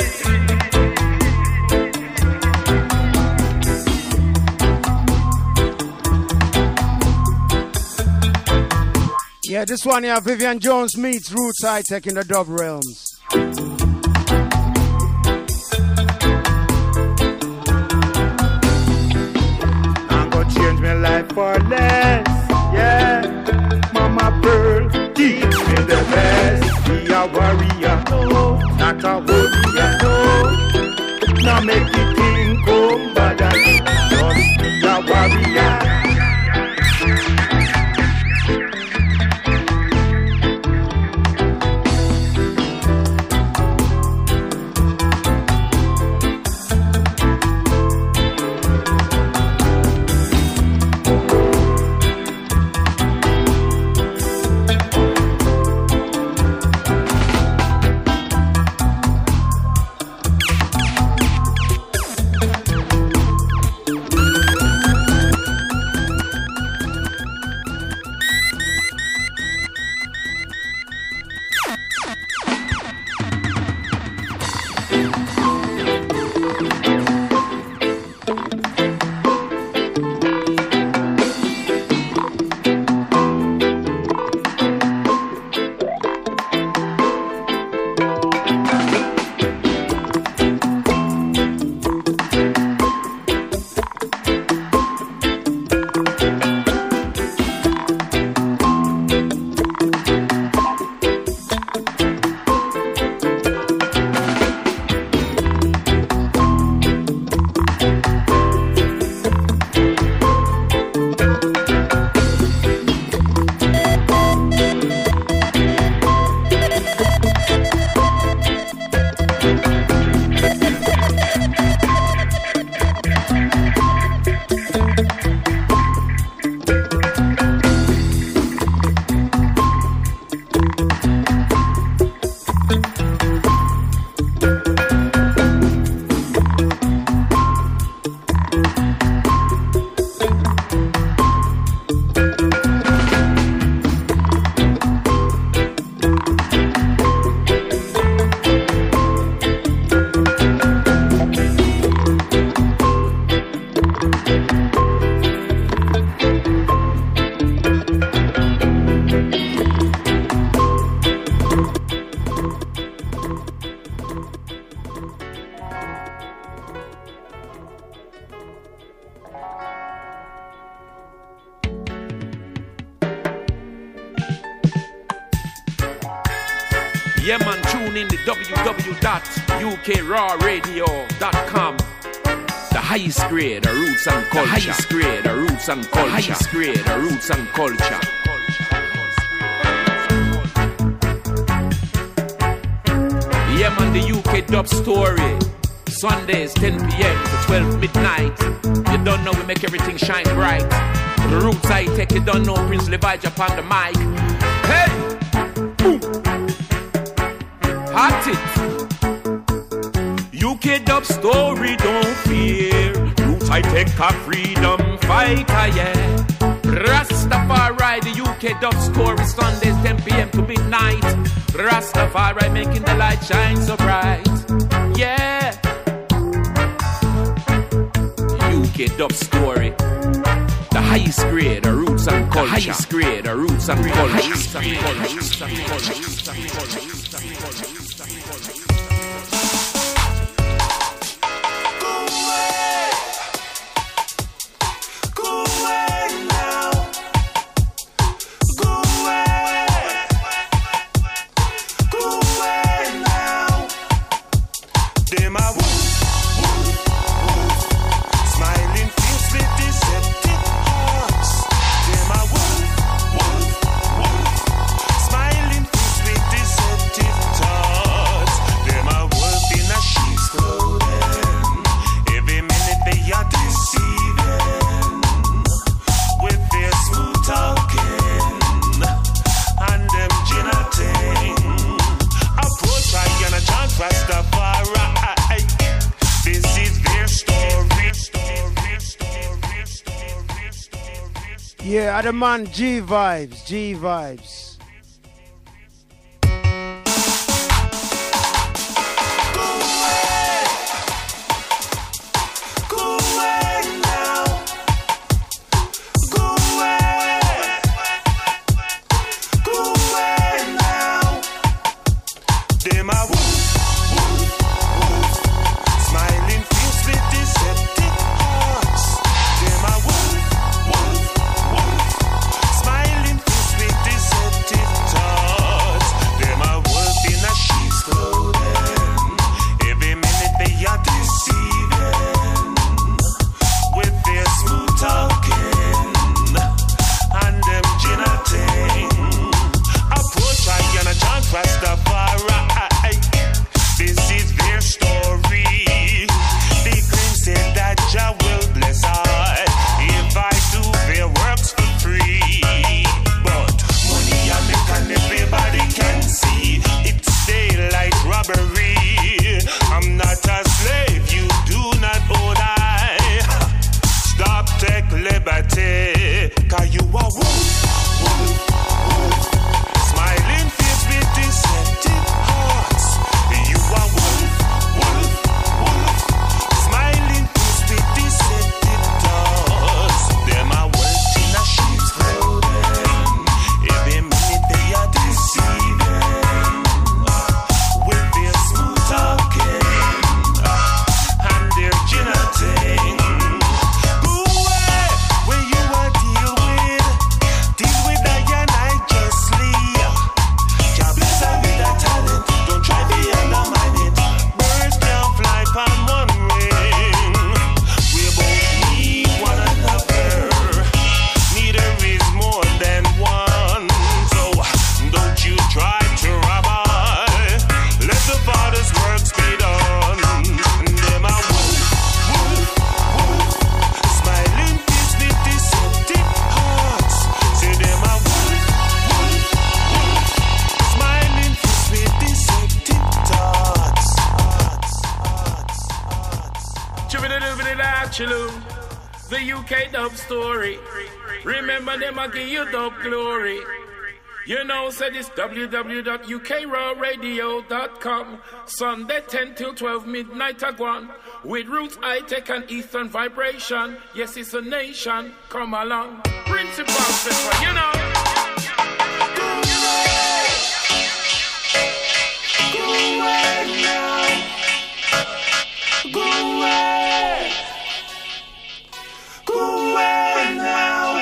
Yeah, this one here, Vivian Jones meets Roots High Tech in the dub realms. Change my life for less, yeah. Mama Pearl, teach me the best. Be a warrior, no, not a warrior, no. Now make it think come bother you. Just be a warrior. Yeah, man, tune in to www.ukrawradio.com. The highest grade of roots and culture. The highest grade of roots and culture. The highest grade of roots and culture. Yeah, man, the UK Dub Story. Sundays, 10 p.m. to 12 midnight. You don't know, we make everything shine bright. The Roots High Tech, you don't know, Prince Levi upon the mic. Hey! Boom! Hot it. UK dub story, don't fear. Roots I take a freedom fighter, yeah. Rastafari, the UK dub story, Sundays 10 p.m. to midnight. Rastafari making the light shine so bright, yeah. UK dub story, the highest grade of roots and culture. The highest grade of roots and culture. Yeah, the man G Vibes, G Vibes. The UK dub story. Remember them, I give you dub glory. You know, said it's www.ukrawradio.com. Sunday 10 till 12 midnight again. With Roots High Tech and Eastern Vibration. Yes, it's a nation. Come along. Principal Pepper, you know. Go away now. Go away. Go away now.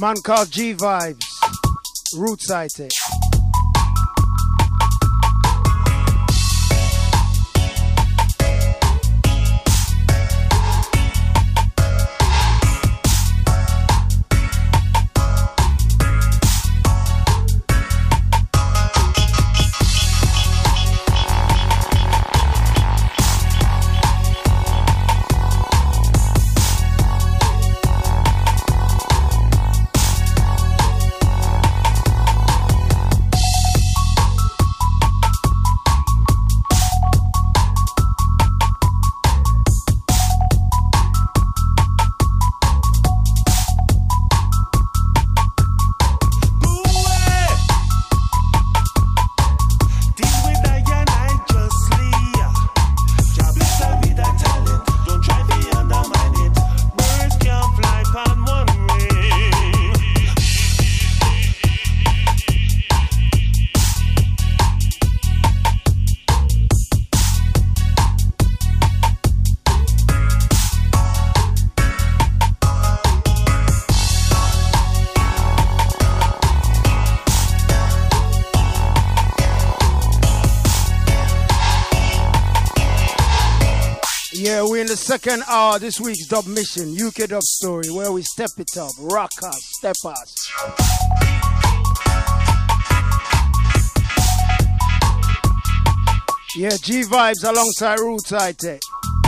Man called G Vibes. Roots I take. Yeah, we're in the second hour this week's Dub Mission, UK Dub Story, where we step it up, rock us, step us. Yeah, G Vibes alongside Roots I take.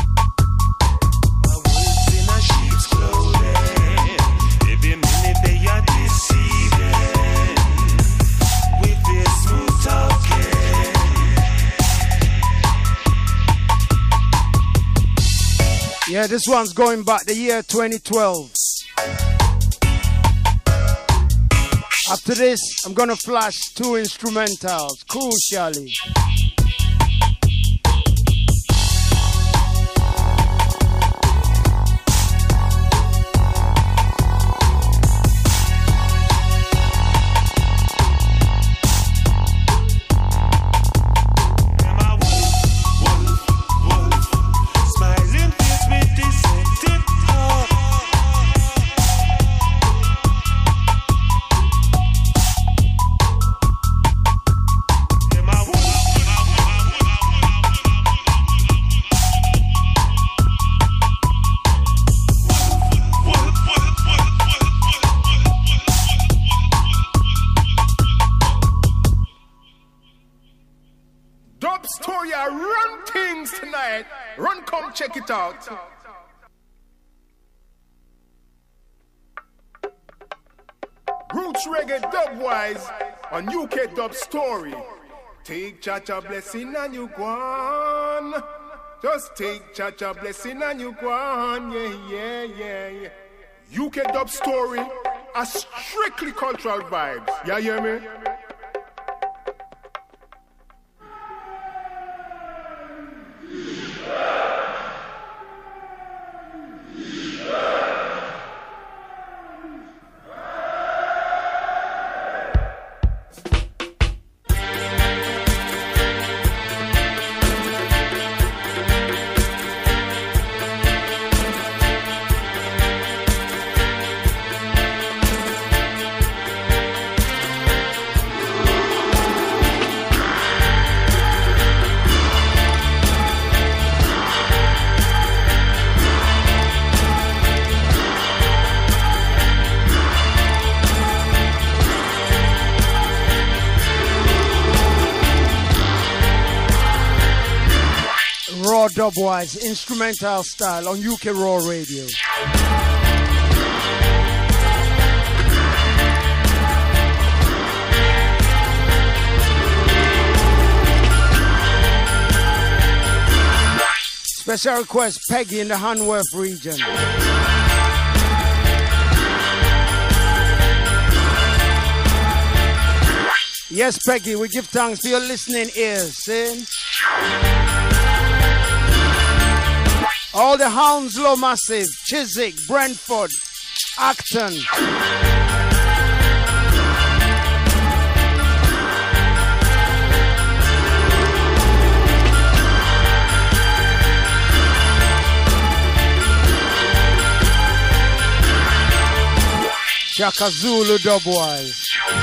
Every minute they are deceiving with their smooth talking. Yeah, this one's going back the year 2012. After this, I'm gonna flash 2 instrumentals, crucially. Dub Story, I run things tonight. Run, come check it out. Roots Reggae Dubwise on UK Dub Story. Take Cha-Cha blessing and you go on. Just take Cha-Cha blessing and you go on. Yeah. UK Dub Story are strictly cultural vibes. You hear me? Raw Dubwise, instrumental style on UK Raw Radio. Special request, Peggy in the Hanworth region. Yes, Peggy, we give thanks for your listening ears, see? All the Hounslow Massive, Chiswick, Brentford, Acton. Shaka Zulu Dubwise.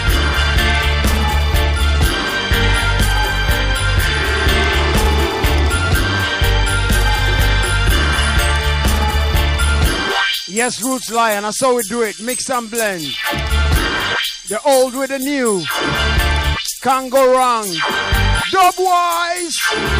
Yes, Roots Lion, that's how we do it. Mix and blend. The old with the new. Can't go wrong. Dubwise.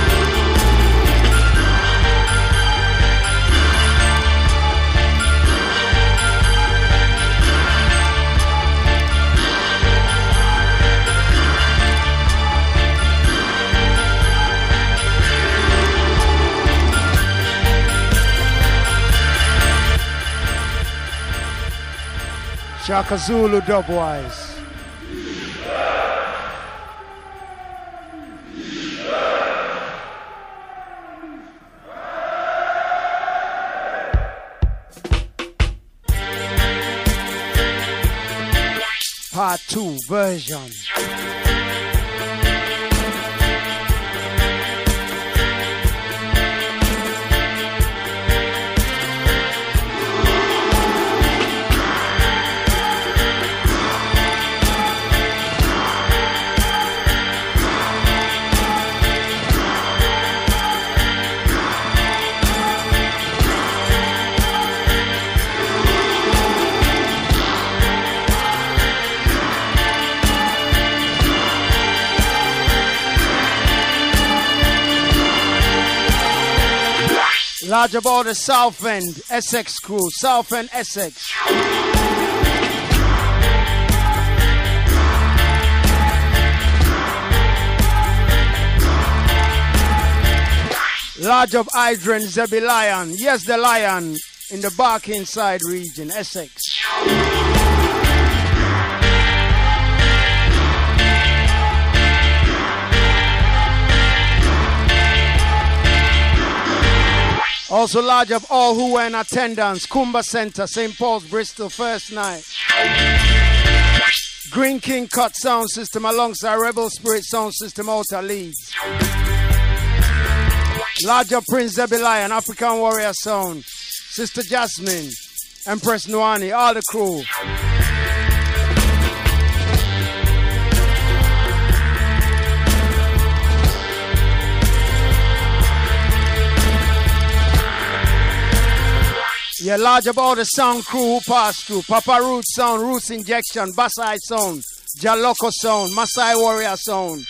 Shaka Zulu Dubwise. Part 2 version. Large about the South End, Essex crew, South End, Essex. Large of Hydran, Zebi Lion, yes the Lion, in the Barking Side region, Essex. Also large of all who were in attendance, Kumba Center, St. Paul's, Bristol, first night. Green King Cut Sound System alongside Rebel Spirit Sound System, Outer Leeds. Large of Prince Zebi Lion, African Warrior Sound, Sister Jasmine, Empress Nwani, all the crew. Yeah, large about the sound crew who passed through. Papa Roots Sound, Roots Injection, Basai Sound, Jaloko Sound, Masai Warrior Sound.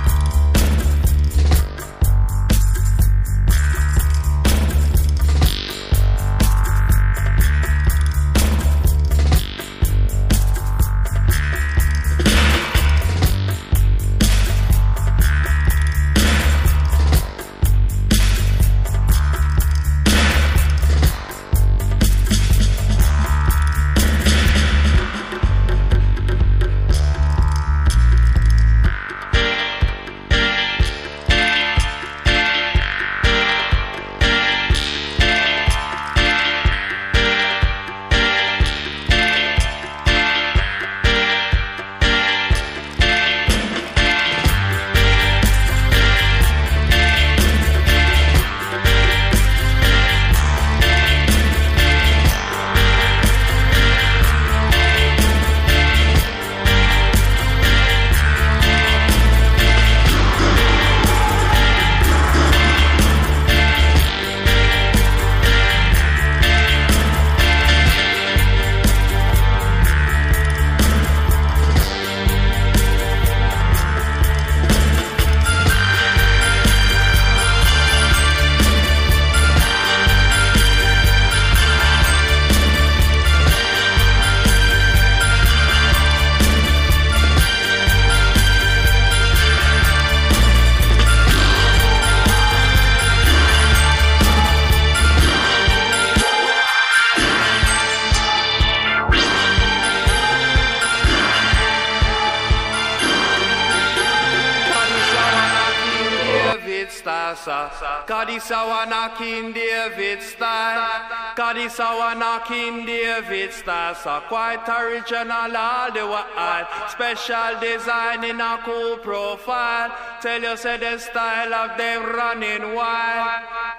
Kadisawana King David style, Kadisawana King David style, so quite original all the while, special design in a cool profile, tell you say the style of them running wild.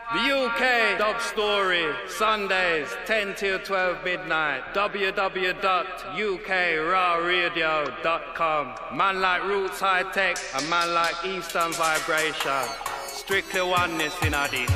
The UK Dub Story, Sundays, 10 till 12 midnight. www.ukrawradio.com. Man like Roots High Tech, a man like Eastern Vibration. Strictly oneness in this.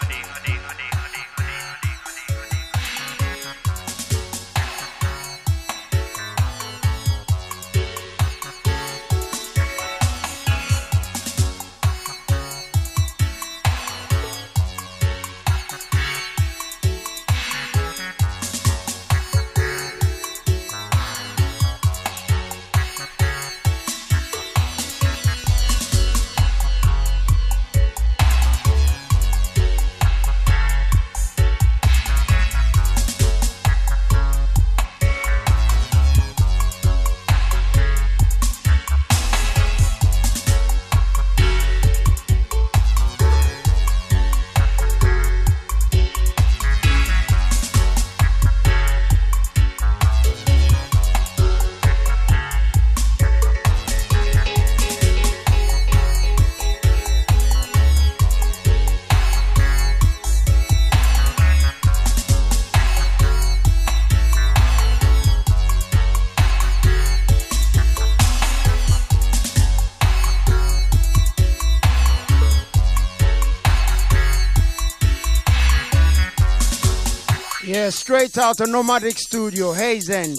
Yeah, straight out of Nomadic Studio, Hayes End.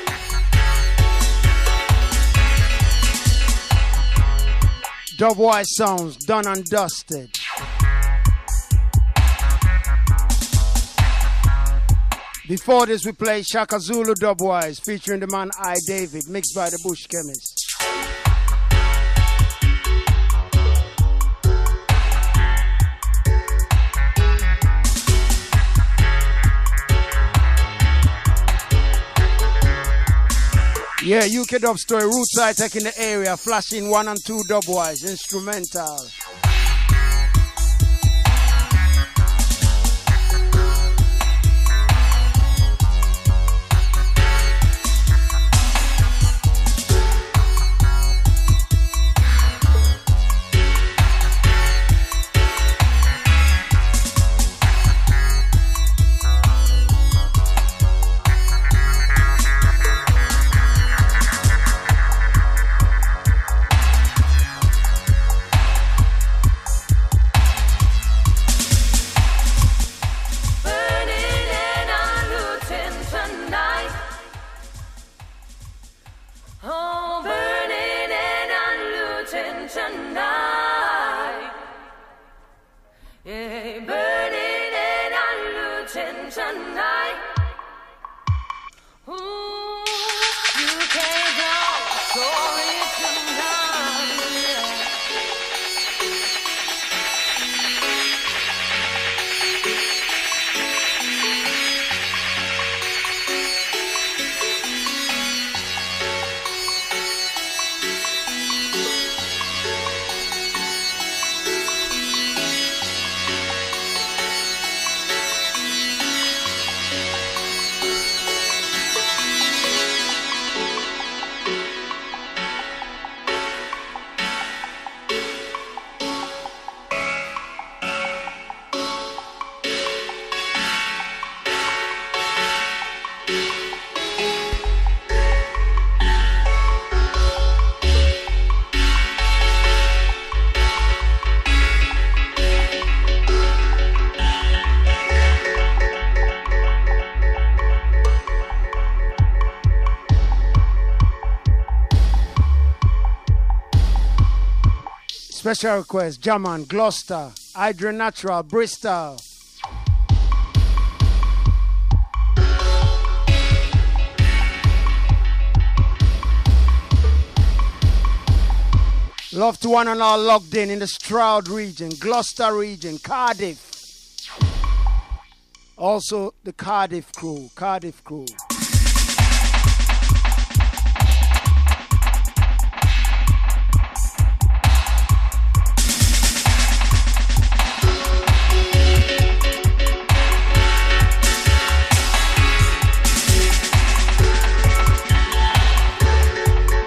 Dubwise sounds, done and dusted. Before this, we played Shaka Zulu Dubwise, featuring the man I David, mixed by the Bush Chemist. Yeah, UK Dub Story, Roots High Tech in the area, flashing 1 and 2 Dubwise, instrumental. Special request, Jaman, Gloucester, Hydra Natural, Bristol. Love to one and all locked in the Stroud region, Gloucester region, Cardiff. Also the Cardiff crew.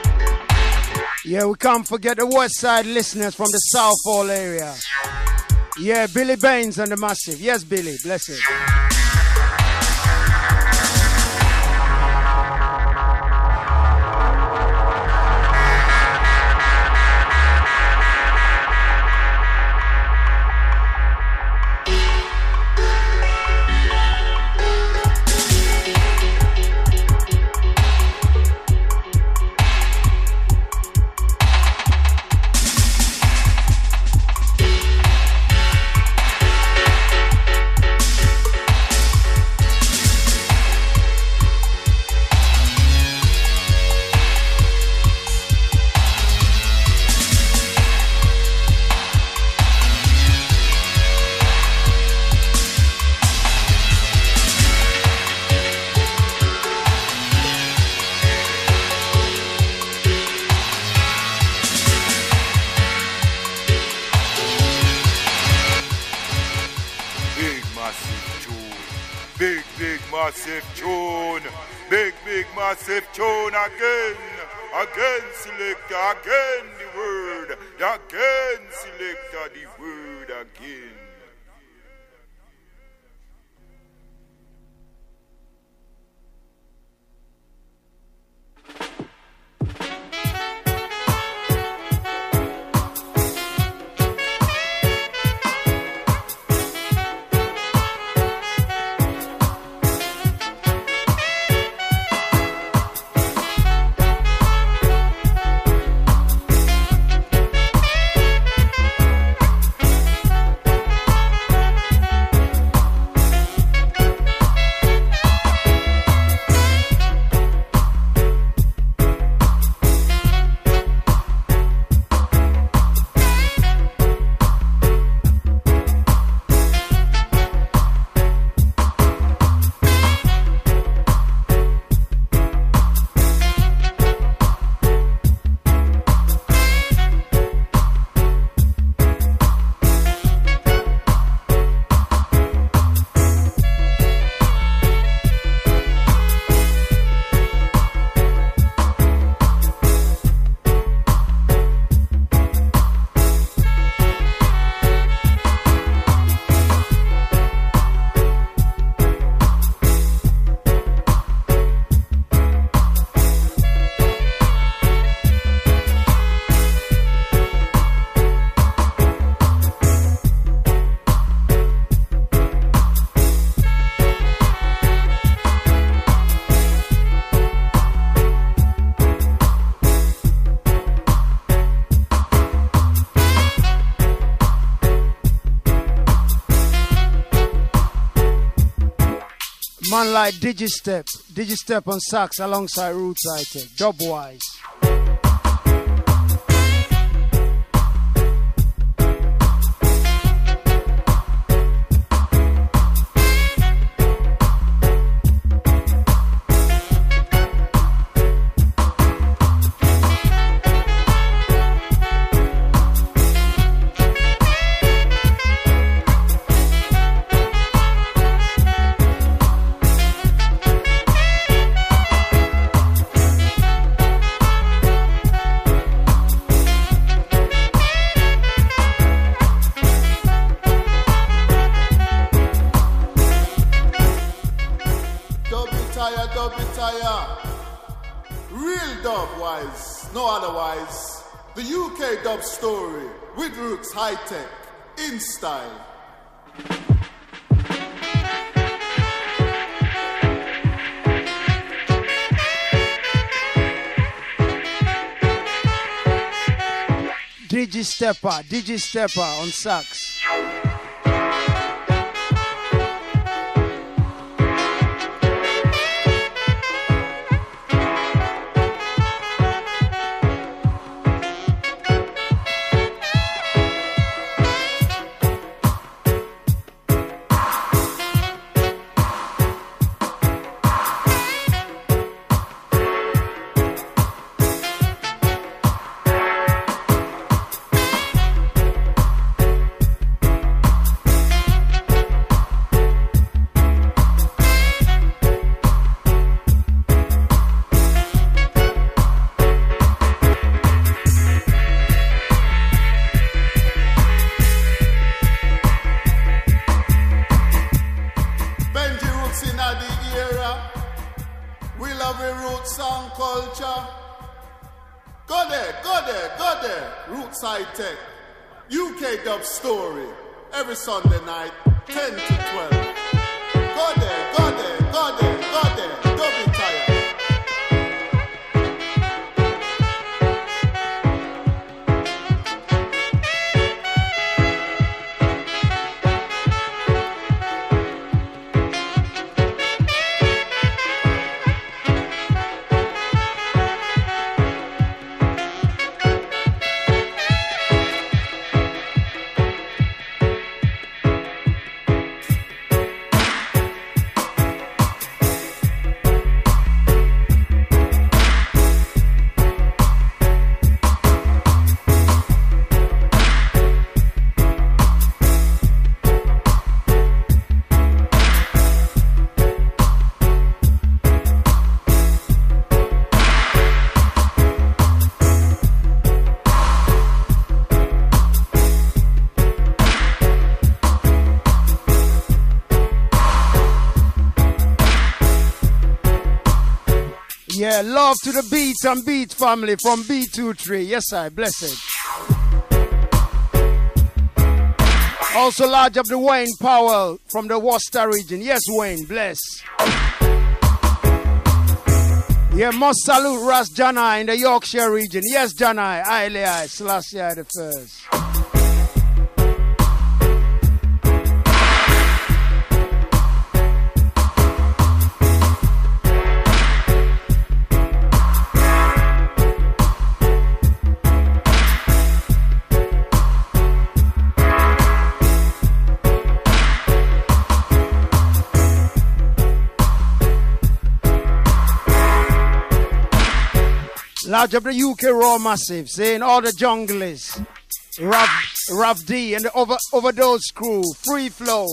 Yeah, we can't forget the West Side listeners from the Southall area. Yeah, Billy Baines and the Massive. Yes, Billy. Bless it. Massive tune again, selector, again the word, again selector, the word again. Man like Digistep on sax alongside Roots High-Tech, Dubwise. The UK dub story with Roots High-Tech in style. Digistepper on sax. Go there, go there, go there. Roots High Tech. UK Dub Story. Every Sunday night, 10 to 12. Go there, go there, go there, go there. Don't be tired. Yeah, love to the Beats and Beat family from B23. Yes, I bless it. Also large up the Wayne Powell from the Worcester region. Yes, Wayne, bless. Yeah, must salute Ras Janai in the Yorkshire region. Yes, Janai, Ailei, Selassie the first. Large up the UK Raw Massive, saying all the junglers, Rav D and the Overdose crew, Free Flow.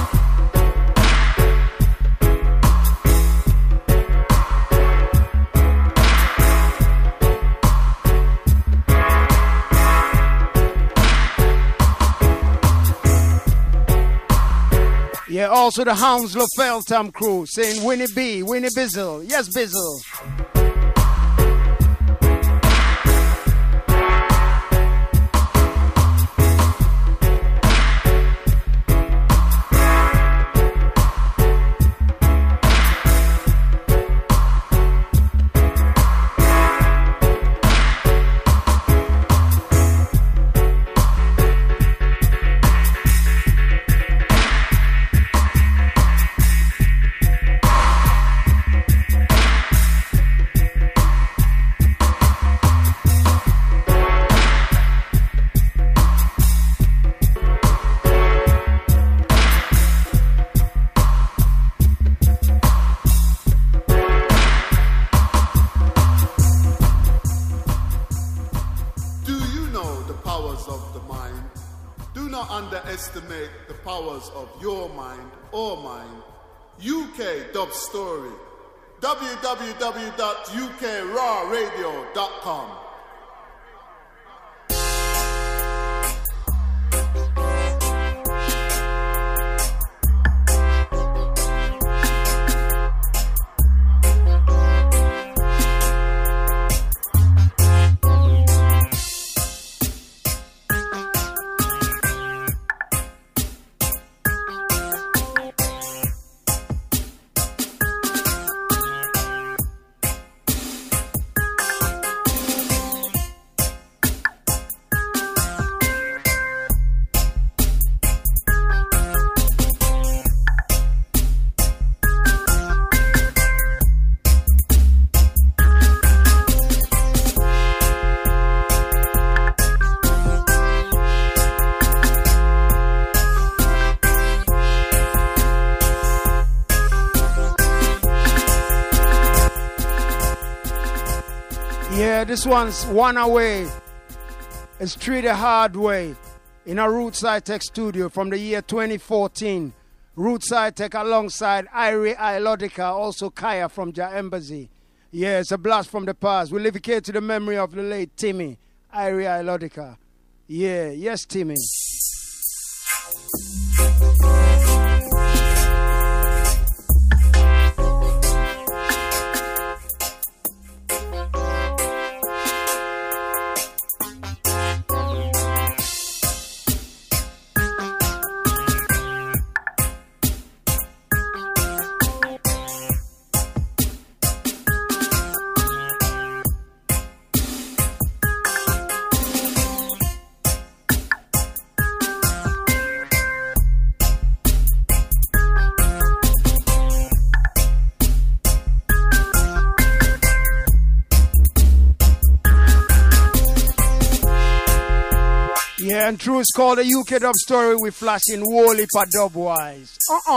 Yeah, also the Hounslow Feltham crew, saying Winnie B, Winnie Bizzle. Yes, Bizzle. Underestimate the powers of your mind or mine. UK Dub Story. www.ukrawradio.com. This one's One Away. It's Treated Hard Way in a Roots High Tech studio from the year 2014. Roots High Tech alongside Irie Ilodica, also Kaya from Ja Embassy. Yeah, it's a blast from the past. We dedicate to the memory of the late Timmy, Irie Ilodica. Yeah, yes, Timmy. Yeah, and true, it's called the UK Dub Story. We flashing Wally for Dubwise.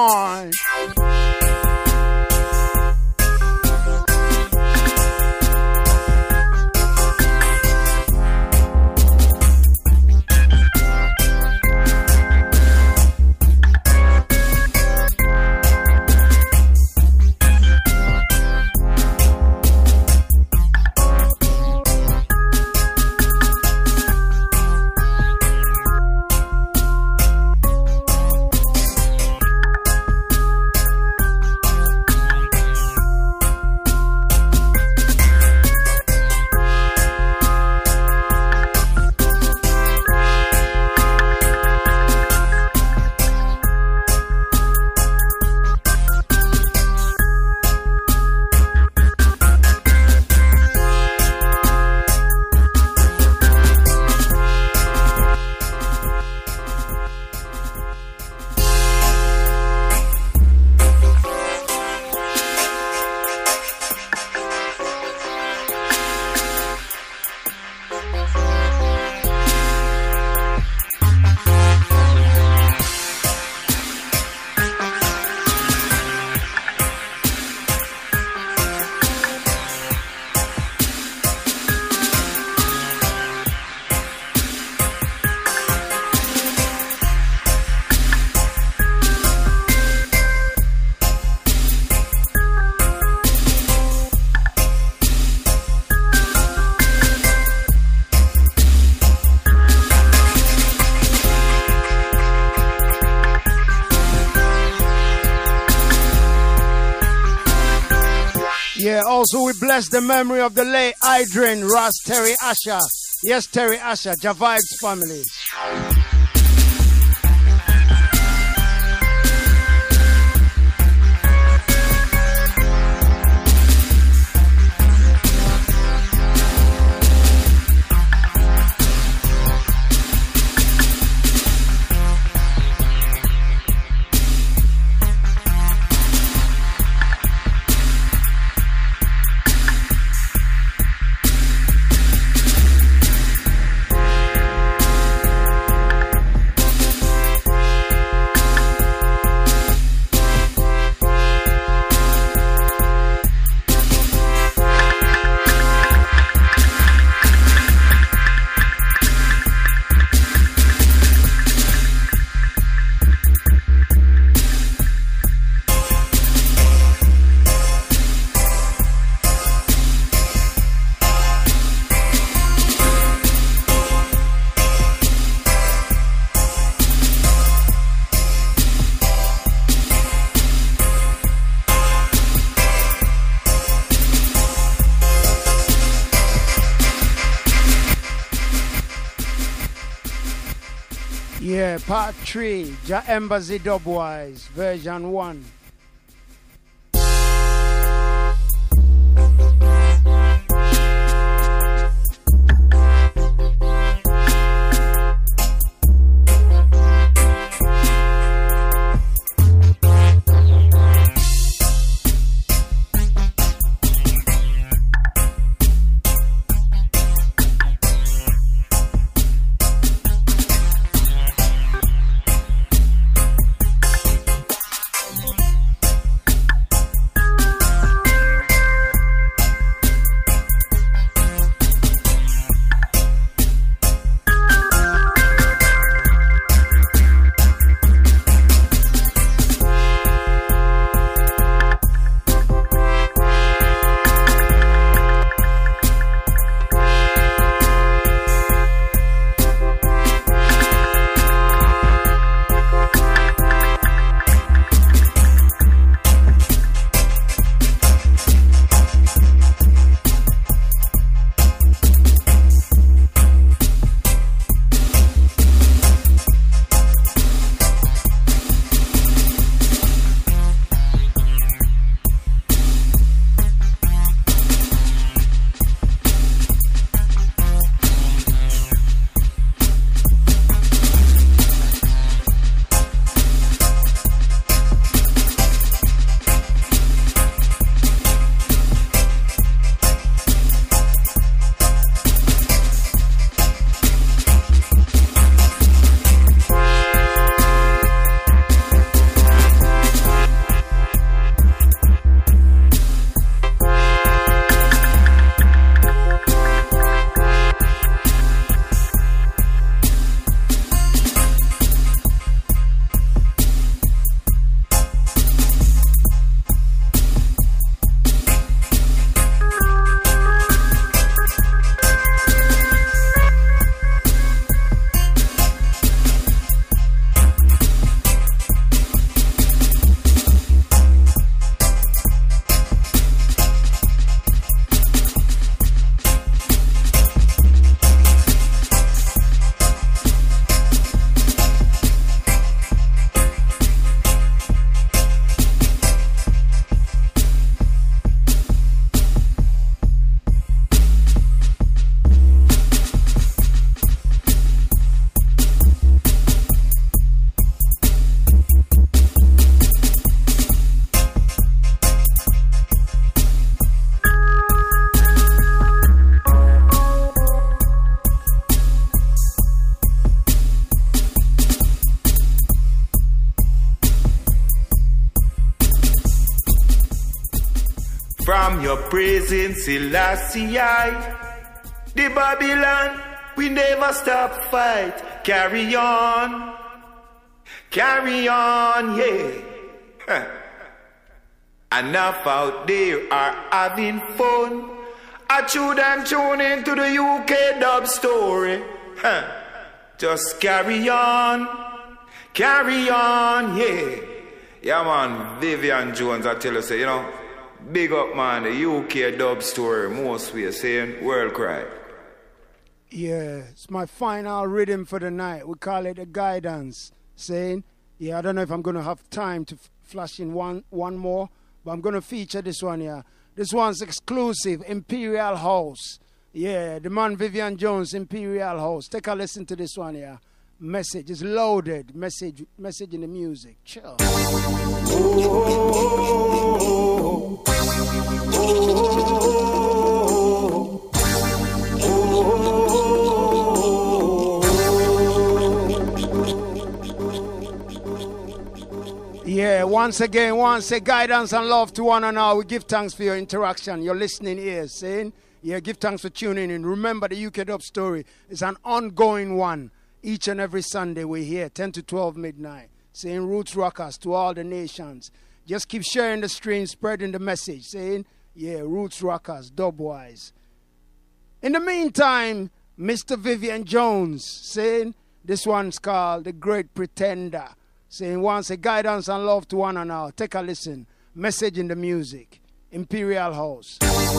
Yeah, also we bless the memory of the late Idrin Ross Terry Asher. Yes, Terry Asher, Javibes family. Yeah, part 3, Ja Embassy Dubwise, version 1. from your praising Selassie. The Babylon, we never stop fight. Carry on, yeah. Enough out there are having fun. I chew them tune into the UK dub story. Just carry on, yeah. Yeah, man, Vivian Jones, I tell you, say, you know, big up, man, the UK dub story, most we are saying, world cry. Yeah, it's my final rhythm for the night. We call it a guidance, saying, yeah, I don't know if I'm going to have time to flash in one more, but I'm going to feature this one here. This one's exclusive, Imperial House. Yeah, the man Vivian Jones, Imperial House. Take a listen to this one here. Message is loaded. Message in the music. Chill. Yeah, once again, guidance and love to one another. We give thanks for your interaction, your listening ears, saying, yeah, give thanks for tuning in. Remember, the UK Dub Story is an ongoing one. Each and every Sunday we're here, 10 to 12 midnight, saying Roots Rockers to all the nations. Just keep sharing the stream, spreading the message, saying, yeah, Roots Rockers, dub-wise. In the meantime, Mr. Vivian Jones, saying, this one's called The Great Pretender, saying, once a guidance and love to one another. Take a listen. Message in the music. Imperial House.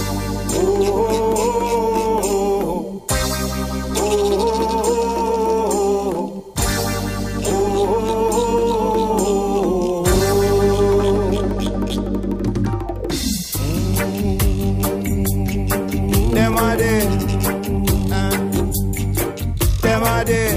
Them are there. Them are there.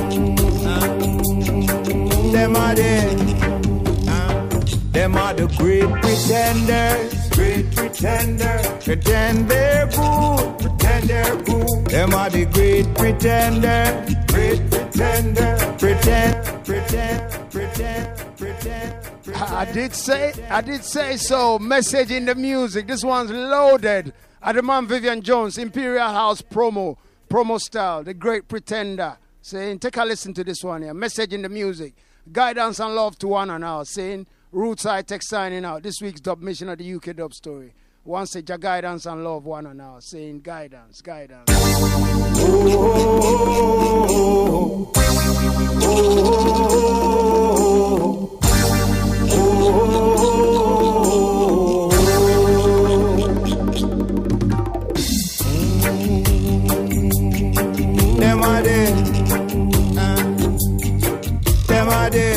Them are there. Them are the great pretenders. Great pretenders. Pretend they're good. Pretend they're good. Them are the great pretenders. Great pretenders. Pretend. I did say so. Message in the music. This one's loaded. At the man Vivian Jones, Imperial House promo style, The Great Pretender. Saying, take a listen to this one here. Message in the music. Guidance and love to one another. Saying, Roots High Tech signing out. This week's dub mission of the UK Dub Story. Once again, guidance and love one another. Saying, guidance. Them are there. Them are there.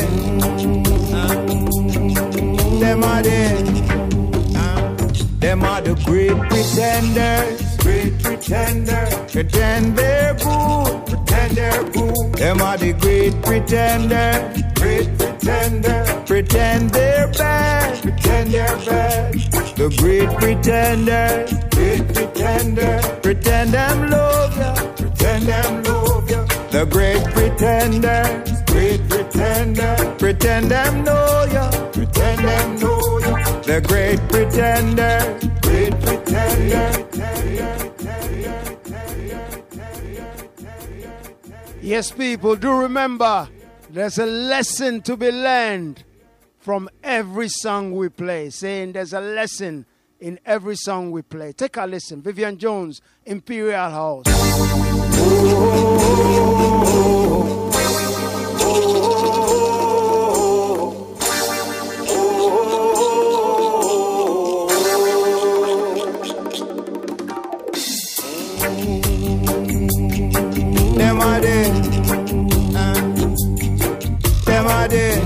Them are there. Them are the great pretenders. Great pretenders. Pretend they're good. Pretend they're good. Them are the great pretenders. Great pretenders. Pretend they're bad. Pretend they're bad. The great pretenders. Great pretenders. Pretend them love ya. Pretend them love ya. The great pretenders. Great pretenders. Pretend them know ya. Pretend them know ya. The great pretenders. Great pretenders. Yes, people, do remember, there's a lesson to be learned from every song we play. Saying there's a lesson in every song we play. Take a listen. Vivian Jones, Imperial House. Them are there. Them are there.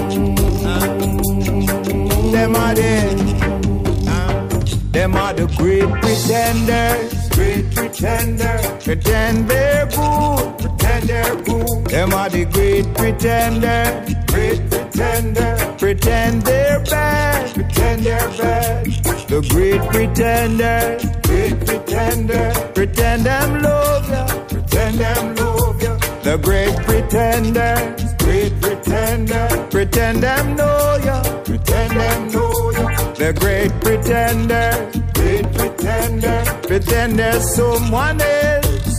Them are there. Them are the great pretenders. Great pretenders. Pretend they're good. Pretend they're good. Them are the great pretenders. Great pretenders. Pretend they're bad. Pretend they're bad. The great pretenders. Great pretenders. Pretend them love ya. Pretend them love ya. The great pretenders. Great pretenders. Pretend them know ya. Pretend them know ya. The great pretenders. Great pretend there's someone else.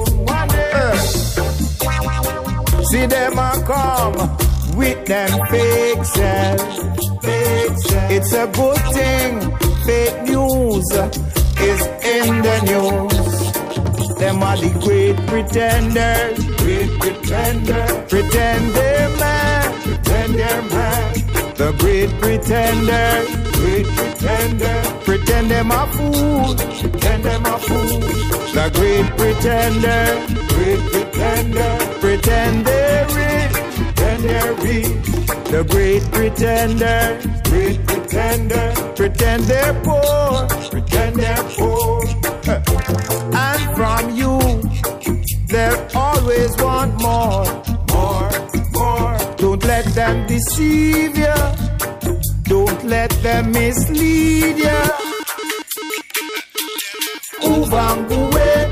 See them a come with them fake self. It's a good thing fake news is in the news. Them are the great pretenders. Pretend they're man. The great pretenders. Pretend them a fool. The great pretender. Pretend they're rich. The great pretender. Pretend they're poor. And from you, they'll always want more. Don't let them deceive you. Don't let them mislead you. Move and go away.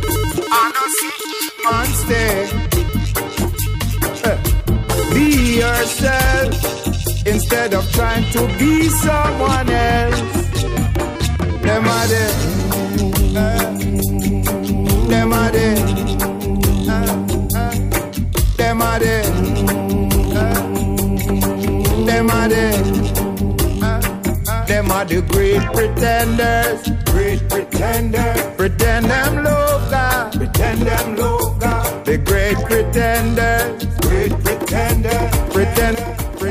And stay. Be yourself instead of trying to be someone else. Them are there. Them are there. Them are there. Them are there. Them are the great pretenders. Pretend them love God. The great pretenders. Pretend.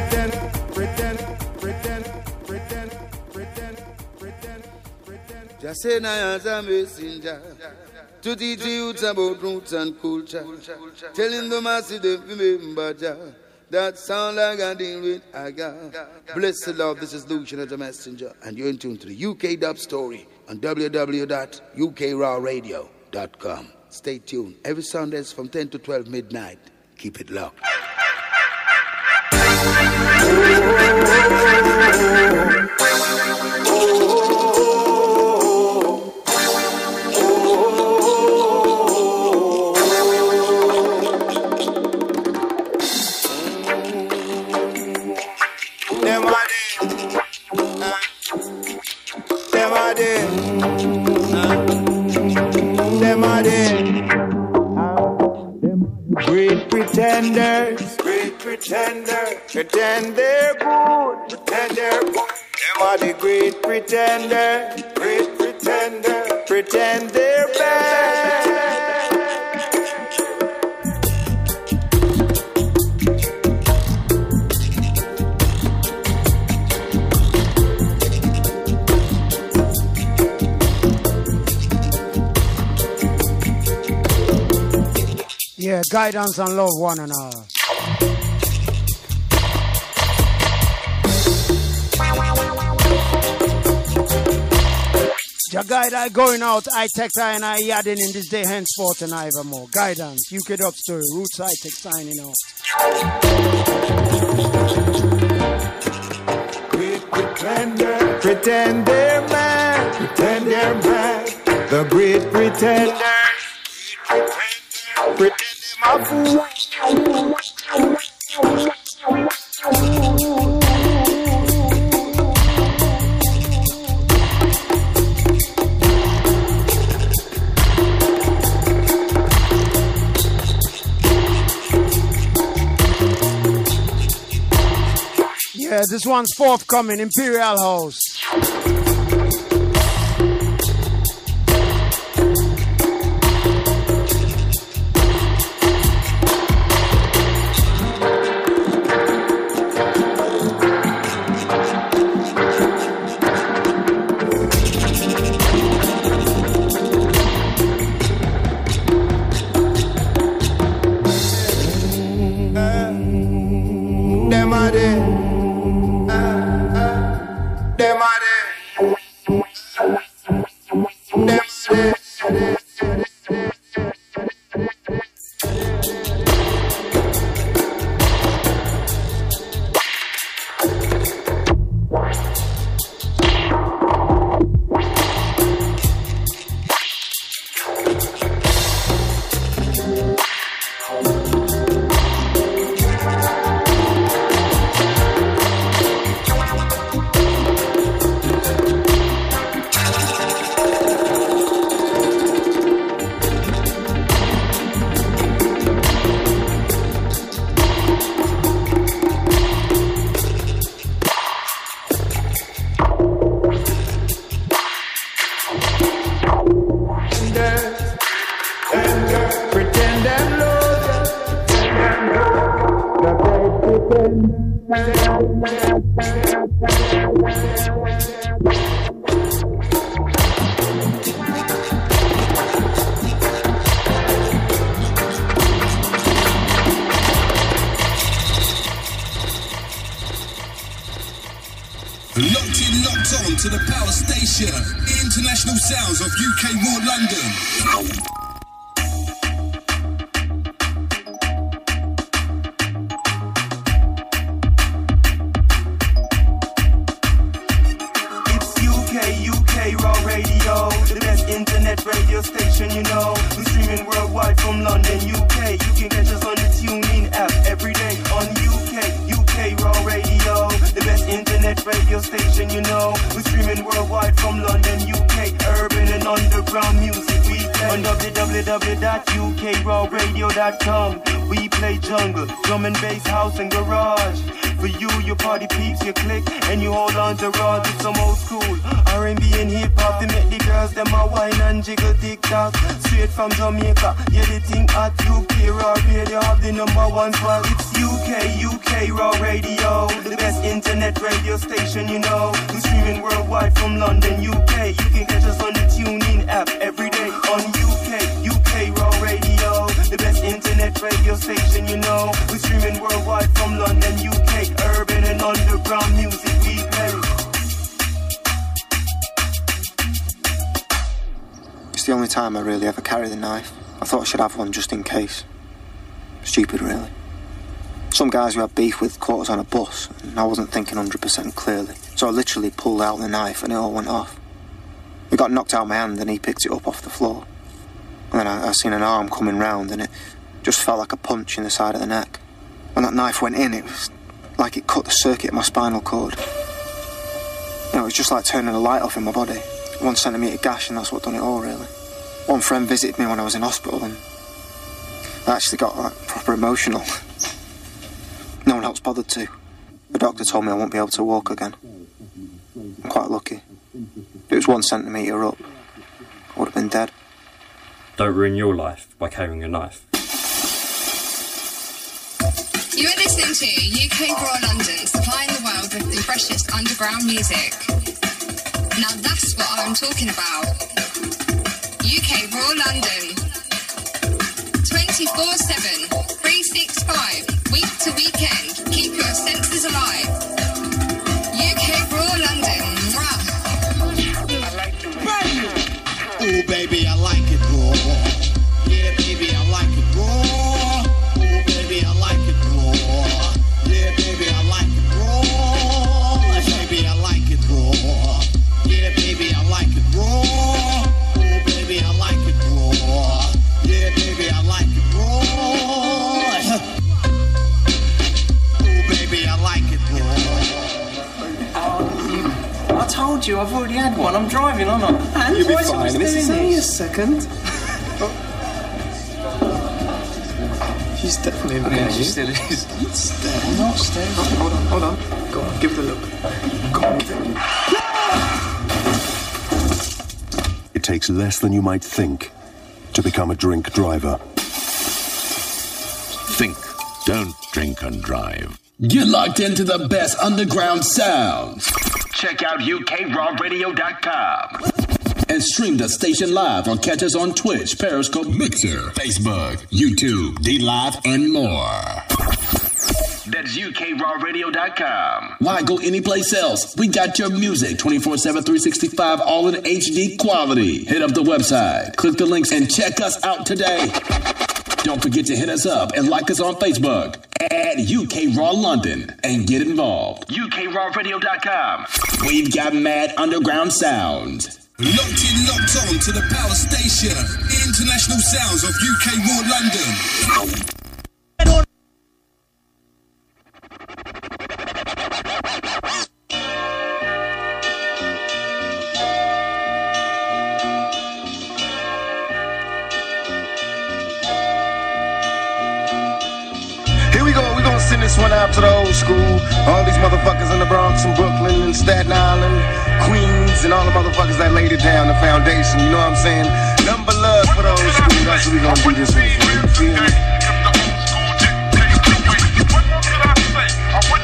Just say I as a messenger to teach youth about roots and culture, telling the masses to remember that sound like I deal with Aga. Blessed love, this is Lucian as a messenger, and you're in tune to the UK Dub Story on www.ukrawradio.com. Stay tuned every Sundays from 10 to 12 midnight. Keep it locked. Pretend they're good. Them are the great pretender. Pretend they're bad. Yeah, guidance and love one another. Your guide I going out, I text I and I adding in this day henceforth and evermore. Guidance, UK Dub Story, Roots I text signing out. Pretend they're mad. The great pretender. Pretend them a fool. Yeah, this one's forthcoming, Imperial House. Them Locked on to the power station. International sounds of UK Raw London. Radio station, you know. We're streaming worldwide from London, UK. You can catch us on the TuneIn app every day on UK Raw Radio. The best internet radio station, you know. We're streaming worldwide from London, UK. Urban and underground music we play on www.ukrawradio.com. We play jungle, drum and bass, house and garage. For you, your party peeps, you click and you hold on to rods. It's some old school R&B and hip-hop. They make the girls, them a wine and jiggle tick-tock. Straight from Jamaica, yeah, they think at UK Raw Radio have the #1 spot. It's UK Raw Radio, the best internet radio station, you know. We're streaming worldwide from London, UK. You can catch us on the TuneIn app every day on UK Raw Radio, the best internet radio station, you know. We're streaming worldwide from London, UK. Urban and underground music we play. It's the only time I really ever carry the knife. I thought I should have one just in case. Stupid, really. Some guys who had beef with caught us on a bus, and I wasn't thinking 100% clearly. So I literally pulled out the knife and it all went off. It got knocked out of my hand and he picked it up off the floor. And then I seen an arm coming round and it just felt like a punch in the side of the neck. When that knife went in, it was like it cut the circuit of my spinal cord. You know, it was just like turning a light off in my body. 1 centimetre gash, and that's what done it all, really. One friend visited me when I was in hospital, and I actually got like proper emotional. No one else bothered to. The doctor told me I won't be able to walk again. I'm quite lucky. If it was 1 centimetre up, I would have been dead. Don't ruin your life by carrying a knife. You are listening to UK Raw London, supplying the world with the freshest underground music. Now that's what I'm talking about. UK Raw London. 24/7, 365, week to weekend. Keep your senses alive. UK Raw London. Oh baby, I like it raw. Yeah, baby, I like it raw. Oh baby, I like it raw. Yeah, baby, I like it raw. Baby, I like it raw. Yeah, baby, I like it raw. Oh baby, I like it raw. Yeah, baby, I like it raw. Oh baby, I like it raw. I told you, I've already had one. I'm driving, aren't I? And you'll be fine. This is only a second. She's definitely in there. She still is. I'm not staring. Hold on. Go on, give it a look. Go on, give it. It takes less than you might think to become a drink driver. Think, don't drink and drive. Get locked into the best underground sounds. Check out ukrawradio.com. And stream the station live or catch us on Twitch, Periscope, Mixer, Facebook, YouTube, D-Live, and more. That's ukrawradio.com. Why go anyplace else? We got your music 24/7, 365, all in HD quality. Hit up the website, click the links, and check us out today. Don't forget to hit us up and like us on Facebook at UK Raw London and get involved. ukrawradio.com. We've got mad underground sounds. Locked in, locked on to the power station. International sounds of UK Raw London. This one out to the old school. All these motherfuckers in the Bronx and Brooklyn and Staten Island, Queens, and all the motherfuckers that laid it down, the foundation, you know what I'm saying? Number love for the old school. That's what we gonna do this one for. You feel me?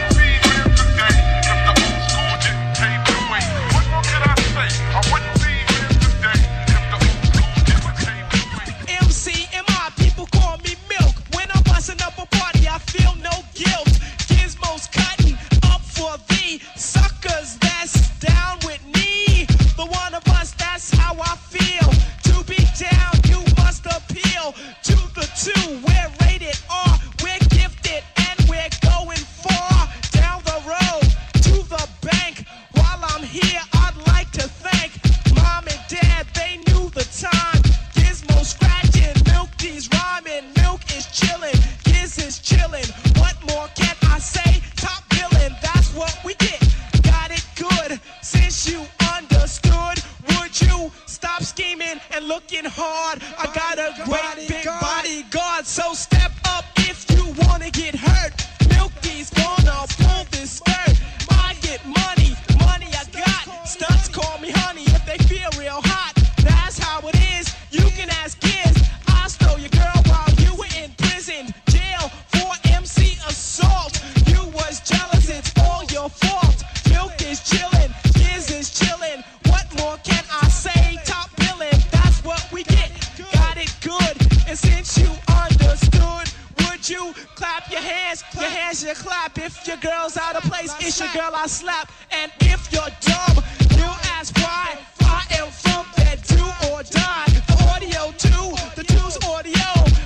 too. We're rated R, we're gifted, and we're going far down the road to the bank. While I'm here, I'd like to thank Mom and Dad, they knew the time. Gizmo scratching, Milky's rhyming, Milk is chilling, Giz is chilling. What more can I say? Top billing, that's what we get. Got it good, since you understood. Would you stop scheming and looking hard? I got a great big bodyguard, so step up if you wanna get hurt. Milky's gonna pull this skirt. I get money, money I got. Stunts call me honey if they feel real hot. That's how it is, you can ask Giz. I stole your girl while you were in prison. Jail for MC assault. You was jealous, it's all your fault. Milk is chillin', Giz is chillin'. What more can I say? Top billin', that's what we get. Got it good, and since you understood, would you clap your hands? Your hands you clap. If your girl's out of place, it's your girl I slap. And if you're dumb, you ask why. I am from that do or die. The audio too,